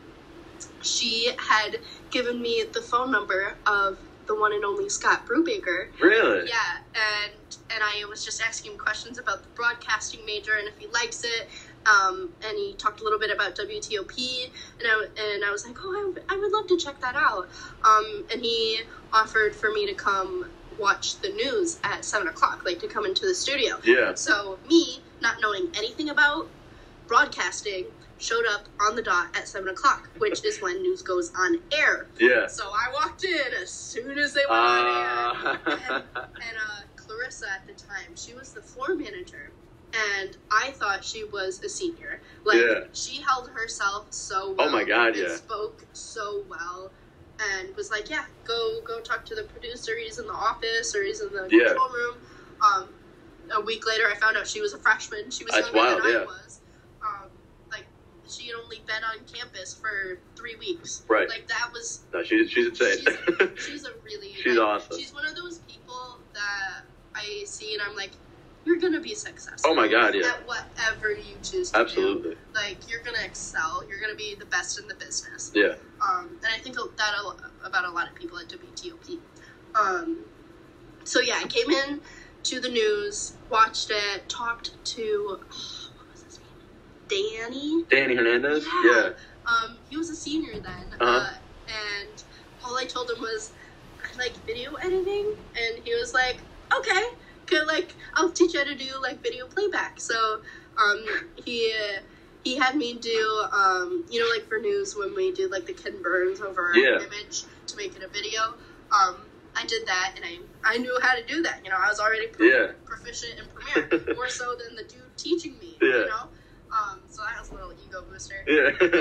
she had given me the phone number of the one and only Scott Brubaker. Really? Yeah, and and I was just asking him questions about the broadcasting major and if he likes it. Um, and he talked a little bit about W T O P, and I, and I was like, oh, I would, I would love to check that out. Um, and he offered for me to come watch the news at seven o'clock, like to come into the studio. Yeah. So me, not knowing anything about broadcasting, showed up on the dot at seven o'clock, which is when news goes on air. Yeah. So I walked in as soon as they went on air. Uh, And, and uh, Clarissa at the time, she was the floor manager, and I thought she was a senior. Like, Yeah. she held herself so well. Oh my God, and yeah. spoke so well, and was like, yeah, go go talk to the producer. He's in the office, or he's in the Yeah. control room. Um, a week later, I found out she was a freshman. She was That's younger wild, than I yeah. was. Um, like, she had only been on campus for three weeks. Right. Like, that was no, she's she's insane. She's, she's a really She's like, awesome. She's one of those people that I see and I'm like, you're gonna be successful. Oh my God, yeah. At whatever you choose to Absolutely. do. Like, you're gonna excel. You're gonna be the best in the business. Yeah. Um, and I think that a lo- about a lot of people at W T O P. Um, so yeah, I came in to the news, watched it, talked to oh, what was his name? Danny. Danny Hernandez. Yeah. Um, he was a senior then, Uh-huh. uh, and all I told him was, I like video editing, and he was like, okay, good, like, I'll teach you how to do, like, video playback. So, um, he, uh, he had me do, um, you know, like, for news, when we do, like, the Ken Burns over Yeah. an image to make it a video, um, I did that, and I, I knew how to do that, you know, I was already pro- Yeah. proficient in Premiere, more so than the dude teaching me, Yeah. you know? Um, so that was a little ego booster. Yeah. But,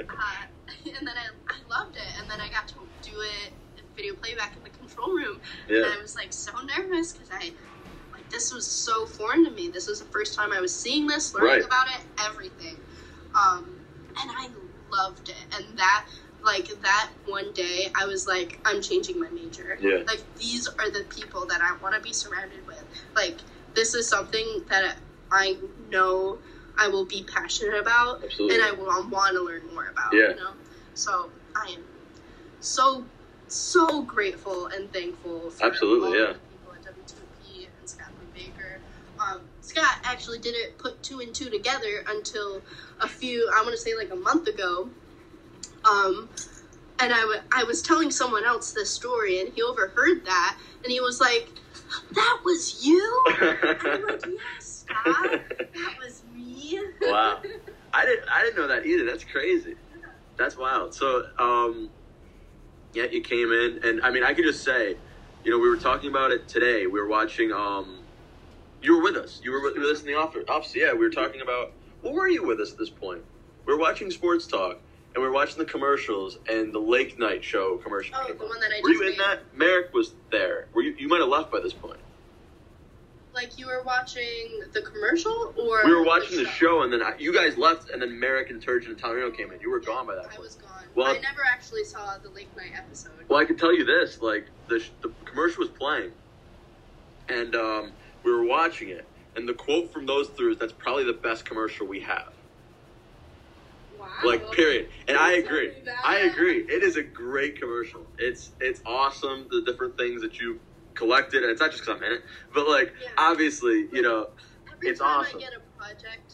uh, and then I, I loved it, and then I got to do it in video playback in the control room, Yeah. and I was like so nervous because I, like, this was so foreign to me. This was the first time I was seeing this, learning Right. about it, everything, um, and I loved it. And that, like, that one day, I was like, I'm changing my major. Yeah. Like, these are the people that I want to be surrounded with. Like, this is something that I know I will be passionate about, Absolutely. and I will want to learn more about. Yeah. You know, So I am so, so grateful and thankful for Absolutely, all yeah. the people at W two P and Scott Baker. Um, Scott actually didn't put two and two together until a few, I want to say like a month ago. Um, and I, w- I was telling someone else this story, and he overheard that, and he was like, "That was you?" And I'm like, "Yes, Scott, that was me." Wow. I didn't I didn't know that either. That's crazy. That's wild. So, um, yeah, you came in, and I mean, I could just say, you know, we were talking about it today. We were watching, um, you were with us. You were with, with us in the office. office. Yeah, we were talking about, what were you with us at this point? We were watching Sports Talk, and we were watching the commercials, and the Lake Night Show commercial Oh, came the on. one that I Were just you in made. that? Merrick was there. Were you? You might have left by this point. Like, you were watching the commercial, or We were watching the show, and then I, you guys left, and then Merrick and Turgeon and Tamarino came in. You were Yeah, gone by that I point. was gone. Well- I never actually saw the Lake Night episode. Well, I can tell you this: like the sh- the commercial was playing, and um, we were watching it, and the quote from those three is, "That's probably the best commercial we have." Wow. Like, period. And I Don't tell agree. me that. I agree. It is a great commercial. It's it's awesome. The different things that you collected, and it's not just because I'm in it, but like Yeah. obviously, you know, Every it's time awesome. I get a project,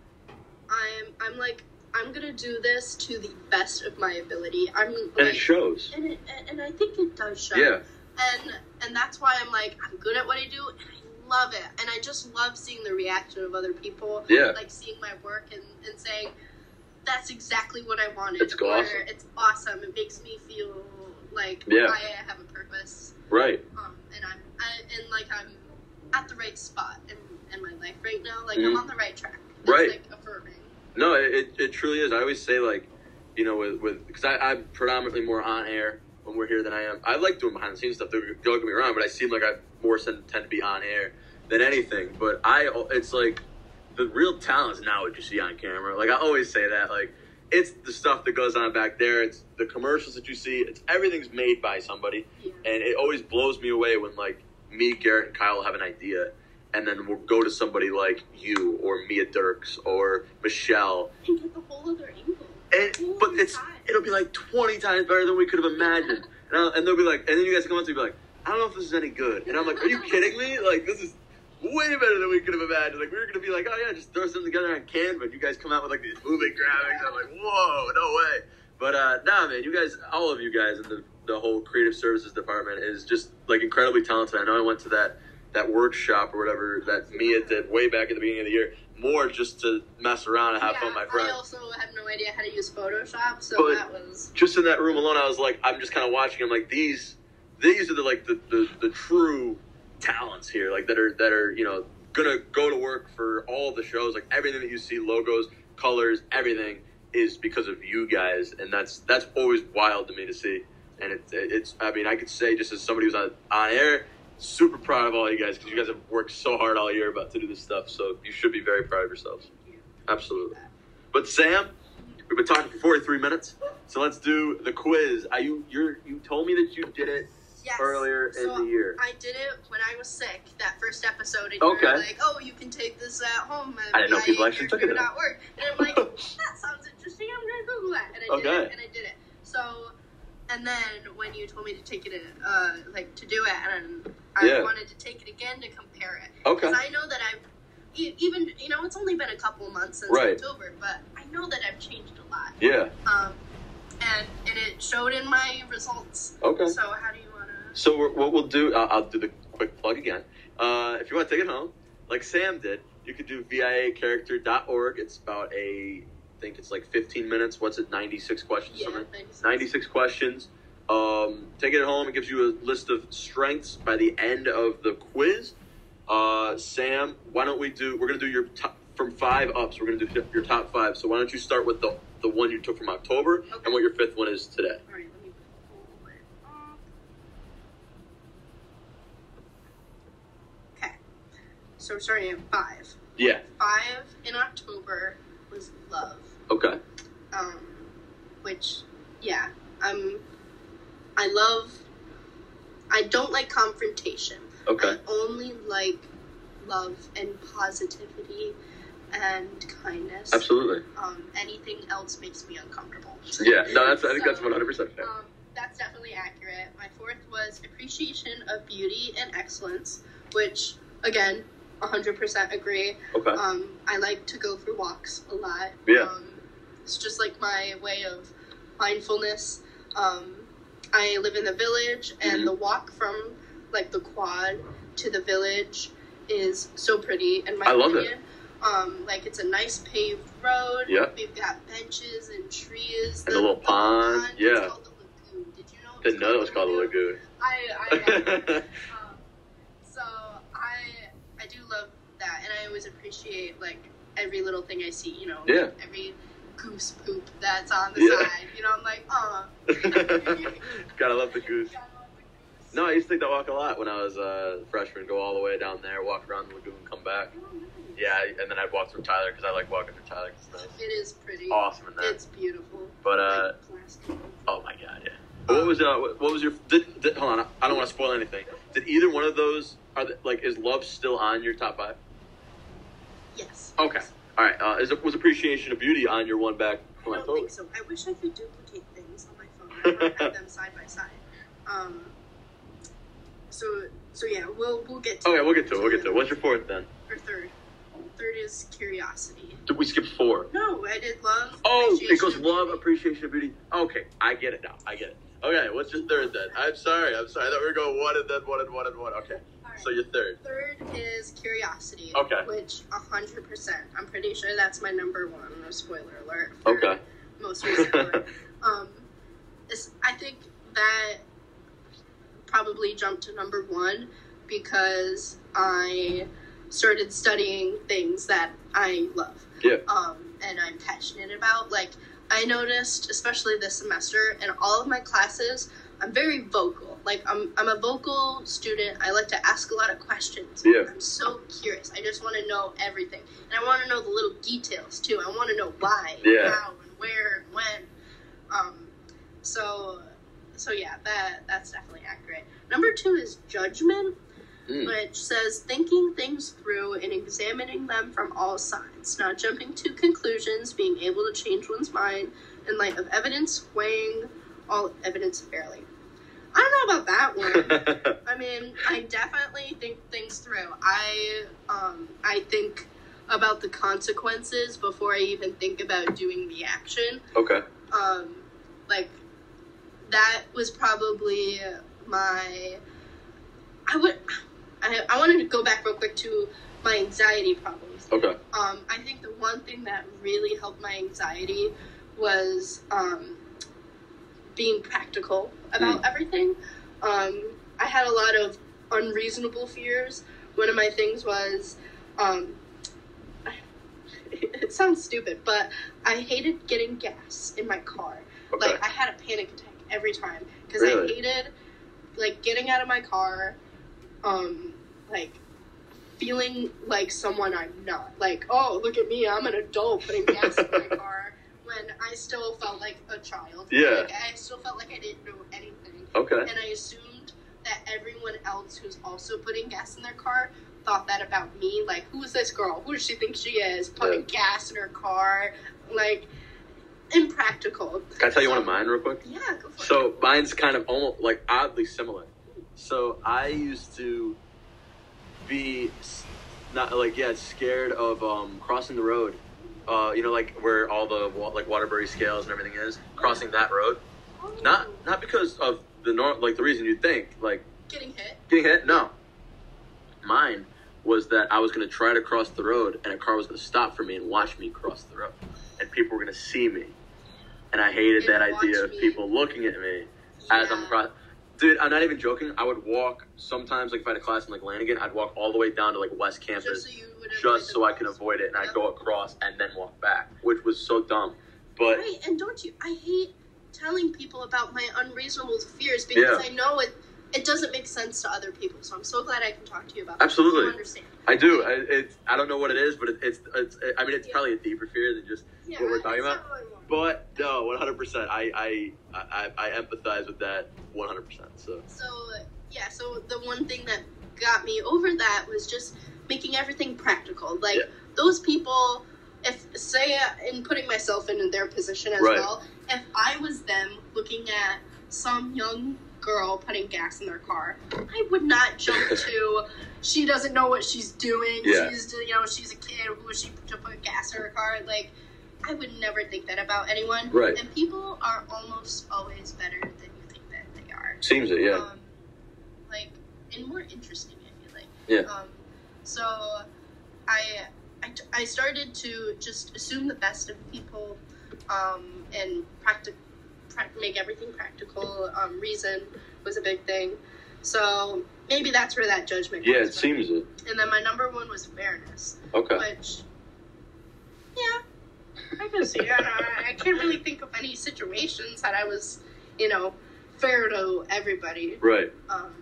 I'm I'm like, I'm gonna do this to the best of my ability. I'm like, and it shows. and it, and I think it does show. Yeah. And and that's why I'm like, I'm good at what I do, and I love it. And I just love seeing the reaction of other people. Yeah. Like seeing my work and, and saying, that's exactly what I wanted. It's or awesome. It's awesome. It makes me feel like Yeah. I have a purpose. Right. Um, and I'm I, and like I'm at the right spot in, in my life right now. Like Mhm. I'm on the right track. That's Right. like affirming. No, it, it truly is. I always say, like, you know, with, with because I'm predominantly more on air when we're here than I am. I like doing behind the scenes stuff. Don't don't get me wrong, but I seem like I more tend, tend to be on air than anything. But I, it's like the real talent is not what you see on camera. Like I always say that. Like it's the stuff that goes on back there. It's the commercials that you see. It's everything's made by somebody, Yeah. and it always blows me away when like me, Garrett, and Kyle have an idea. And then we'll go to somebody like you or Mia Dirks or Michelle. And get the whole other angle. And, Holy but it's God. it'll be like twenty times better than we could have imagined. And, I'll, and they'll be like, and then you guys come up to me and be like, I don't know if this is any good. And I'm like, are you kidding me? Like, this is way better than we could have imagined. Like, we were going to be like, oh yeah, just throw something together on Canva. And you guys come out with like these moving graphics. I'm like, whoa, no way. But uh, nah, man, you guys, all of you guys in the, the whole creative services department is just like incredibly talented. I know I went to that that workshop or whatever that Mia did way back at the beginning of the year, more just to mess around and have yeah, fun with my friends. I also have no idea how to use Photoshop, so But- that was Just in that room alone, I was like, I'm just kind of watching. I'm like, these, these are the like the, the, the true talents here, like that are that are you know gonna go to work for all the shows. Like everything that you see, logos, colors, everything is because of you guys, and that's that's always wild to me to see. And it, it's, I mean, I could say just as somebody who's on on air. Super proud of all you guys because you guys have worked so hard all year about to do this stuff. So you should be very proud of yourselves. Absolutely. But Sam, we've been talking for forty-three minutes, so let's do the quiz. Are you you you told me that you did it yes. earlier so in the year. I did it when I was sick. That first episode, and Okay. you were like, "Oh, you can take this at home." And I didn't know V I A people actually took it character then. dot org. And I'm like, that sounds interesting. I'm gonna Google that, and I did Okay. it, and I did it. So, and then when you told me to take it, uh, like to do it, and I Yeah. wanted to take it again to compare it. Okay. Because I know that I've, e- even, you know, it's only been a couple months since Right. October, but I know that I've changed a lot. Yeah. Um, and, and it showed in my results. Okay. So how do you want to... So we're, what we'll do, I'll, I'll do the quick plug again. Uh, if you want to take it home, like Sam did, you could do V I A character dot org. It's about a, I think it's like fifteen minutes. What's it? ninety-six questions. Yeah, something. ninety-six. ninety-six questions. Um, take it home. It gives you a list of strengths by the end of the quiz. Uh, Sam, why don't we do? We're gonna do your top from five ups. We're gonna do your top five. So why don't you start with the the one you took from October Okay. and what your fifth one is today? All right, let me pull it up. Okay. So we're starting at five. Yeah. Five in October was love. Okay. Um, which, yeah, I'm. I love. I don't like confrontation. Okay. I only like love and positivity and kindness. Absolutely. Um, anything else makes me uncomfortable. Yeah, no, that's I think So, that's one hundred percent fair. Um, that's definitely accurate. My fourth was appreciation of beauty and excellence, which, again, one hundred percent agree. Okay. Um, I like to go for walks a lot. Yeah. Um, it's just like my way of mindfulness. Um, I live in the village, and Mhm. the walk from, like, the quad to the village is so pretty, in my I love opinion. Um, like, it's a nice paved road. Yeah. We've got benches and trees. And a little pond, yeah. It's called the lagoon. Did you know it was Didn't know it was called the lagoon. I, I know. um, so I I do love that, and I always appreciate, like, every little thing I see, you know, Yeah. like, every goose poop that's on the Yeah. side, you know, I'm like, oh. Gotta love the goose. No, I used to take that walk a lot when I was a freshman. Go all the way down there, walk around the lagoon, come back. Yeah, and then I'd walk through Tyler because I like walking through Tyler. It's nice. It is pretty. Awesome in that. It's beautiful. But, uh, Like plastic. Oh my god, yeah. But what was uh? What what was your? Did, did, hold on, I don't want to spoil anything. Did either one of those are they, like is love still on your top five? Yes. Okay, all right. Uh, is it, was appreciation of beauty on your one back? I Come on, don't totally. think so. I wish I could duplicate things on my phone. I want to have them side by side. Um. So so yeah, we'll we'll get to Okay, we'll get to it. We'll get to it. What's your fourth then? Or third. Third is curiosity. Did we skip four? No, I did love. Oh, it appreciation goes of love, beauty. appreciation of beauty. Okay, I get it now. I get it. Okay, what's your third then? I'm sorry. I'm sorry. I thought we were going one and then one and one and one. Okay, All right. so your third. Third is curiosity. Okay. Which a hundred percent. I'm pretty sure that's my number one. No spoiler alert. For Okay. Most recent one. Um, it's, I think that probably jumped to number one because I started studying things that I love. Yeah. Um, and I'm passionate about. Like, I noticed, especially this semester, in all of my classes, I'm very vocal. Like, I'm I'm a vocal student. I like to ask a lot of questions. Yeah. I'm so curious. I just want to know everything. And I want to know the little details, too. I want to know why, and Yeah. how, and where, and when. Um, so, so yeah, that that's definitely accurate. Number two is judgment, Mm. which says thinking things through and examining them from all sides, not jumping to conclusions, being able to change one's mind in light of evidence, weighing all evidence fairly. I don't know about that one. I mean, I definitely think things through. I um I think about the consequences before I even think about doing the action. Okay. Um, like that was probably my. I would. I, I wanted to go back real quick to my anxiety problems. Okay. Um, I think the one thing that really helped my anxiety was um, being practical about Mm. everything. Um, I had a lot of unreasonable fears. One of my things was, um, it sounds stupid, but I hated getting gas in my car. Okay. Like, I had a panic attack every time because Really? I hated, like, getting out of my car, um, like, feeling like someone I'm not. Like, oh, look at me, I'm an adult putting gas in my car, when I still felt like a child. Yeah. Like, I still felt like I didn't know anything. Okay. And I assumed that everyone else who's also putting gas in their car thought that about me. Like, who is this girl? Who does she think she is? Putting Yeah. gas in her car. Like, impractical. Can I tell you one of So- mine real quick? Yeah, go for it. So mine's kind of almost like oddly similar. So I used to be s- not like yeah scared of um, crossing the road. Uh, you know, like where all the wa- like Waterbury scales and everything is. Crossing that road, not not because of the nor like the reason you'd think like Getting hit. getting hit. No, mine was that I was going to try to cross the road and a car was going to stop for me and watch me cross the road, and people were going to see me, and I hated And that watch idea of me. people looking at me as I'm Yeah. crossing. Dude, I'm not even joking. I would walk sometimes, like if I had a class in like Lanigan, I'd walk all the way down to like West Campus Just so you would avoid just the so I could cars. avoid it, and I'd Yep. go across and then walk back, which was so dumb. But Right, and don't you? I hate telling people about my unreasonable fears because Yeah. I know it. It doesn't make sense to other people. So I'm so glad I can talk to you about that. Absolutely. You understand? I do. I, it's I don't know what it is, but it, it's it's. I mean, it's Yeah. probably a deeper fear than just Yeah, what we're talking it's about. not what I want. But no, one hundred percent. I I I I empathize with that one hundred percent. So So yeah, so the one thing that got me over that was just making everything practical. Like Yeah. those people, if say in putting myself in their position as Right. well, if I was them looking at some young girl putting gas in their car, I would not jump to, she doesn't know what she's doing. Yeah. She's, you know, she's a kid. Who is she to put gas in her car? Like, I would never think that about anyone. Right. And people are almost always better than you think that they are. Seems it, yeah. Um, like, and more interesting, I feel like. Yeah. Um, so, I, I, I started to just assume the best of people, um, and practice. make everything practical. Um, reason was a big thing. So maybe that's where that judgment Yeah, comes it from. seems it. And then my number one was fairness. Okay. Which, yeah, I can see it. I, I can't really think of any situations that I was, you know, fair to everybody. Right. Um,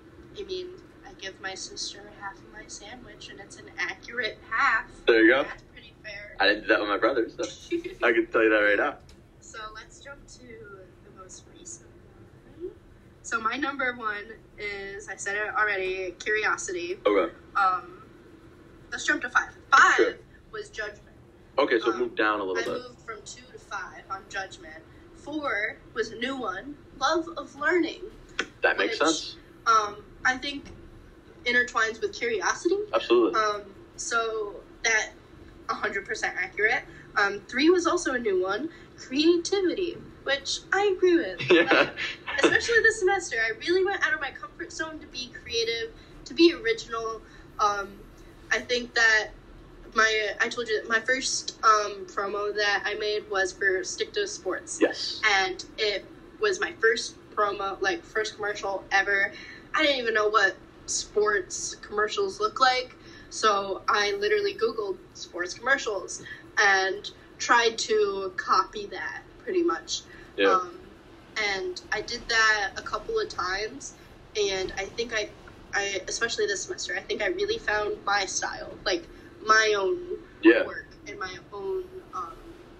I mean, I give my sister half of my sandwich, and it's an accurate half. There you go. That's pretty fair. I didn't do that with my brother, so I can tell you that right now. So let's jump to the most recent one. So my number one is, I said it already, curiosity. Okay. Um, let's jump to five. Five Sure. was judgment. Okay, so Um, move down a little I bit. moved from two to five on judgment. Four was a new one, love of learning. That makes which, sense. Um, I think intertwines with curiosity. Absolutely. Um, so that one hundred percent accurate. Um, three was also a new one, creativity, which I agree with. Yeah. Like, especially this semester, I really went out of my comfort zone to be creative, to be original. Um, I think that my, I told you that my first um, promo that I made was for Stick to Sports. Yes. And it was my first promo, like first commercial ever. I didn't even know what sports commercials look like. So I literally Googled sports commercials and tried to copy that pretty much. Yeah. Um, and I did that a couple of times, and I think I, I especially this semester, I think I really found my style, like my own Yeah. work and my own, um,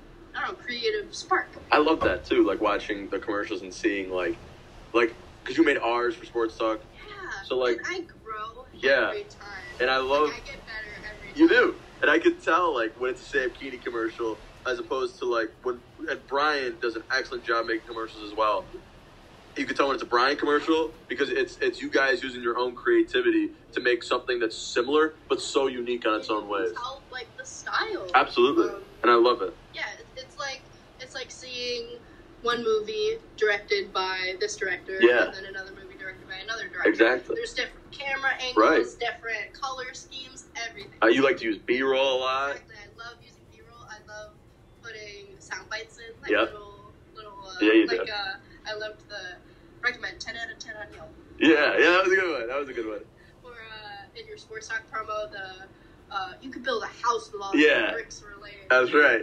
I don't know, creative spark. I love that too, like watching the commercials and seeing like, like, because you made ours for Sports Talk. Yeah. So, like- and I grow Yeah. every time. And I love, Like, I get better every time. you do. And I could tell, like, when it's a Sam Keeney commercial, as opposed to, like, when, and Brian does an excellent job making commercials as well. You can tell when it's a Brian commercial because it's it's you guys using your own creativity to make something that's similar but so unique on its And own you can ways. tell, like, the style. Absolutely. Um, And I love it. Yeah, it- it's like it's like seeing one movie directed by this director, Yeah. and then another movie directed by another director. Exactly. There's different camera angles, Right. different color schemes, everything. Uh, you like to use B-roll a lot. Exactly. I love using B-roll. I love putting sound bites in, like Yep. little, little. Uh, Yeah, you like, do. Uh, I loved the recommend ten out of ten on Yelp. Yeah, yeah, that was a good one. That was a good one. Or uh, in your sports talk promo, the uh, you could build a house with all Yeah. the bricks were laid. That's right.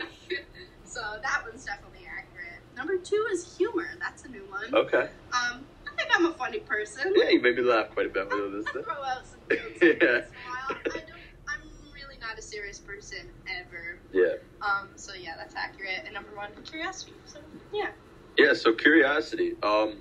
So that one's definitely accurate. Number two is humor. That's a new one. Okay. Um, I think I'm a funny person. Yeah, you made me laugh quite a bit with I this. throw out some jokes Yeah. every once in a while. I don't, I'm really not a serious person ever. Yeah. Um, so yeah, that's accurate. And number one, curiosity. So yeah. Yeah, so curiosity. Um,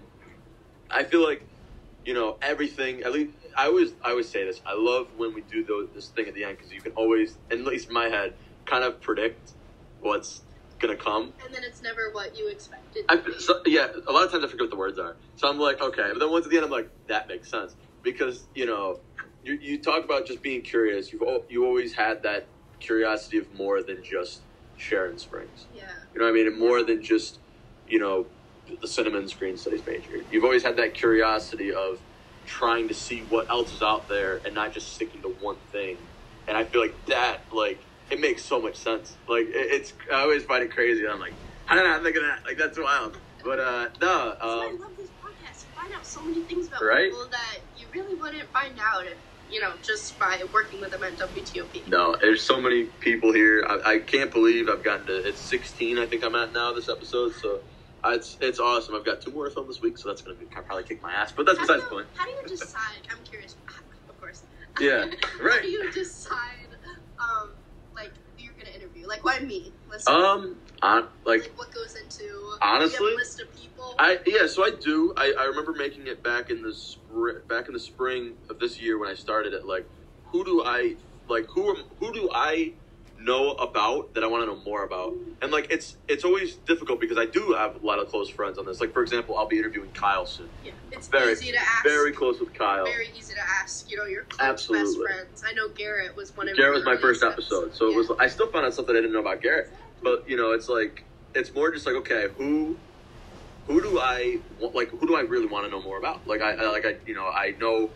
I feel like, you know, everything, at least, I always, I always say this, I love when we do those, this thing at the end, because you can always, at least in my head, kind of predict what's going to come. And then it's never what you expected. I, to be. so, yeah, a lot of times I forget what the words are. So I'm like, okay, but then once at the end, I'm like, that makes sense. Because, you know, you, you talk about just being curious. You've al- you always had that curiosity of more than just Sharon Springs. Yeah. You know what I mean? And more than just, you know, the Cinnamon Screen Studies major. You've always had that curiosity of trying to see what else is out there and not just sticking to one thing. And I feel like that, like, it makes so much sense. Like, it, it's, I always find it crazy. I'm like, how did I not think of that? Like, that's wild. But, uh, no. That's why I Um, love this podcast. You find out so many things about Right? people that you really wouldn't find out if, you know, just by working with them at W T O P. no, there's so many people here. I, I can't believe I've gotten to, it's sixteen, I think I'm at now, this episode. So, uh, it's it's awesome. I've got two more to film this week, so that's going to probably kick my ass. But that's How do, besides the you, point. how do you decide? I'm curious. Of course. Yeah, How right. do you decide, um, like, who you're going to interview? Like, why me? Let's say. Um, on, like, like, what goes into honestly, do you have a list of people? I yeah, so I do. I, I remember making it back in the spring, back in the spring of this year when I started it. Like, who do I like? Who am, who do I know about that I want to know more about. And like it's it's always difficult because I do have a lot of close friends on this. Like for example, I'll be interviewing Kyle soon. Yeah, it's very, easy to ask. Very close with Kyle. Very easy to ask. You know, your close Absolutely. best friends. I know Garrett was one of. Garrett was my first earliest episode, so yeah. it was. I still found out something I didn't know about Garrett. But you know, it's like it's more just like okay, who. Who do I like? Who do I really want to know more about? Like I, I like I, you know, I know,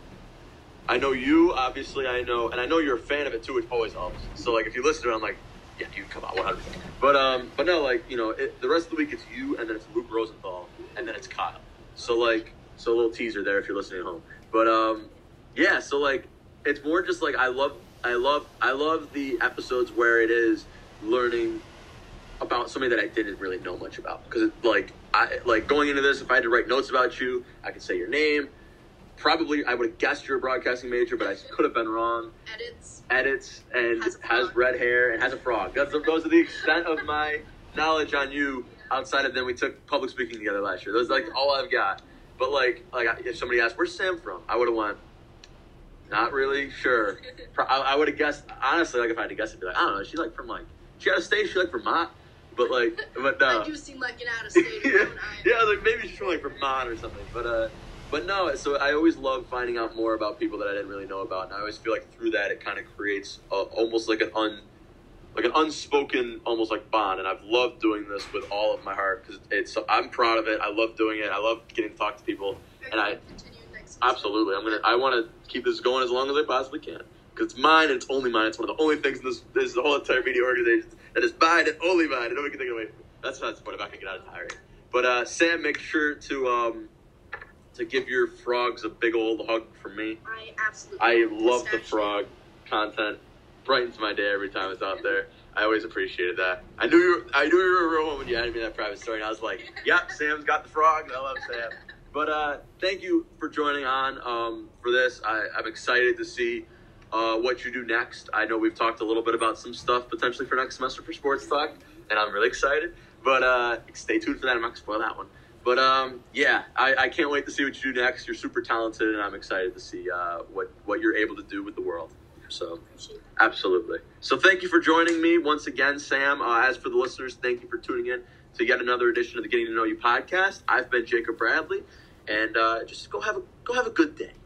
I know you. Obviously, I know, and I know you're a fan of it too, which always helps. So like, if you listen to it, I'm like, yeah, you come out one hundred. But um, but no, like you know, it, the rest of the week it's you, and then it's Luke Rosenthal, and then it's Kyle. So like, so a little teaser there if you're listening at home. But um, yeah, so like, it's more just like I love, I love, I love the episodes where it is learning about somebody that I didn't really know much about because like. I like going into this. If I had to write notes about you, I could say your name. Probably, I would have guessed you're a broadcasting major, but I could have been wrong. Edits. Edits and has, has red hair and has a frog. That's those are the extent of my knowledge on you. Outside of then, we took public speaking together last year. Those are like all I've got. But like, like if somebody asked, "Where's Sam from?" I would have went, "Not really sure." I, I would have guessed honestly. Like if I had to guess, it'd be like, I don't know. She's like from like she out of state. She like Vermont. But like, but no. I do seem like an out of state. yeah, yeah, like maybe she's from like Vermont or something. But uh, but no. So I always love finding out more about people that I didn't really know about, and I always feel like through that it kind of creates a, almost like an un, like an unspoken, almost like bond. And I've loved doing this with all of my heart because it's. I'm proud of it. I love doing it. I love getting to talk to people, and I absolutely. I'm gonna. I want to keep this going as long as I possibly can. Because it's mine and it's only mine. It's one of the only things in this, this whole entire media organization that is mine and only mine. And nobody can take it away. That's not the point. I'm not going to get out of tirade. But uh, Sam, make sure to um, to give your frogs a big old hug from me. I absolutely I love the pistachio. frog content. Brightens my day every time it's out there. I always appreciated that. I knew you were, I knew you were a real one when you added me that private story. And I was like, yep, Sam's got the frog. I love Sam. But uh, thank you for joining on um, for this. I, I'm excited to see Uh, what you do next. I know we've talked a little bit about some stuff potentially for next semester for Sports Talk, and I'm really excited. But uh, stay tuned for that. I'm not going to spoil that one. But um, yeah, I, I can't wait to see what you do next. You're super talented, and I'm excited to see uh, what, what you're able to do with the world. So, absolutely. So thank you for joining me once again, Sam. Uh, as for the listeners, thank you for tuning in to yet another edition of the Getting to Know You podcast. I've been Jacob Bradley, and uh, just go have a go have a good day.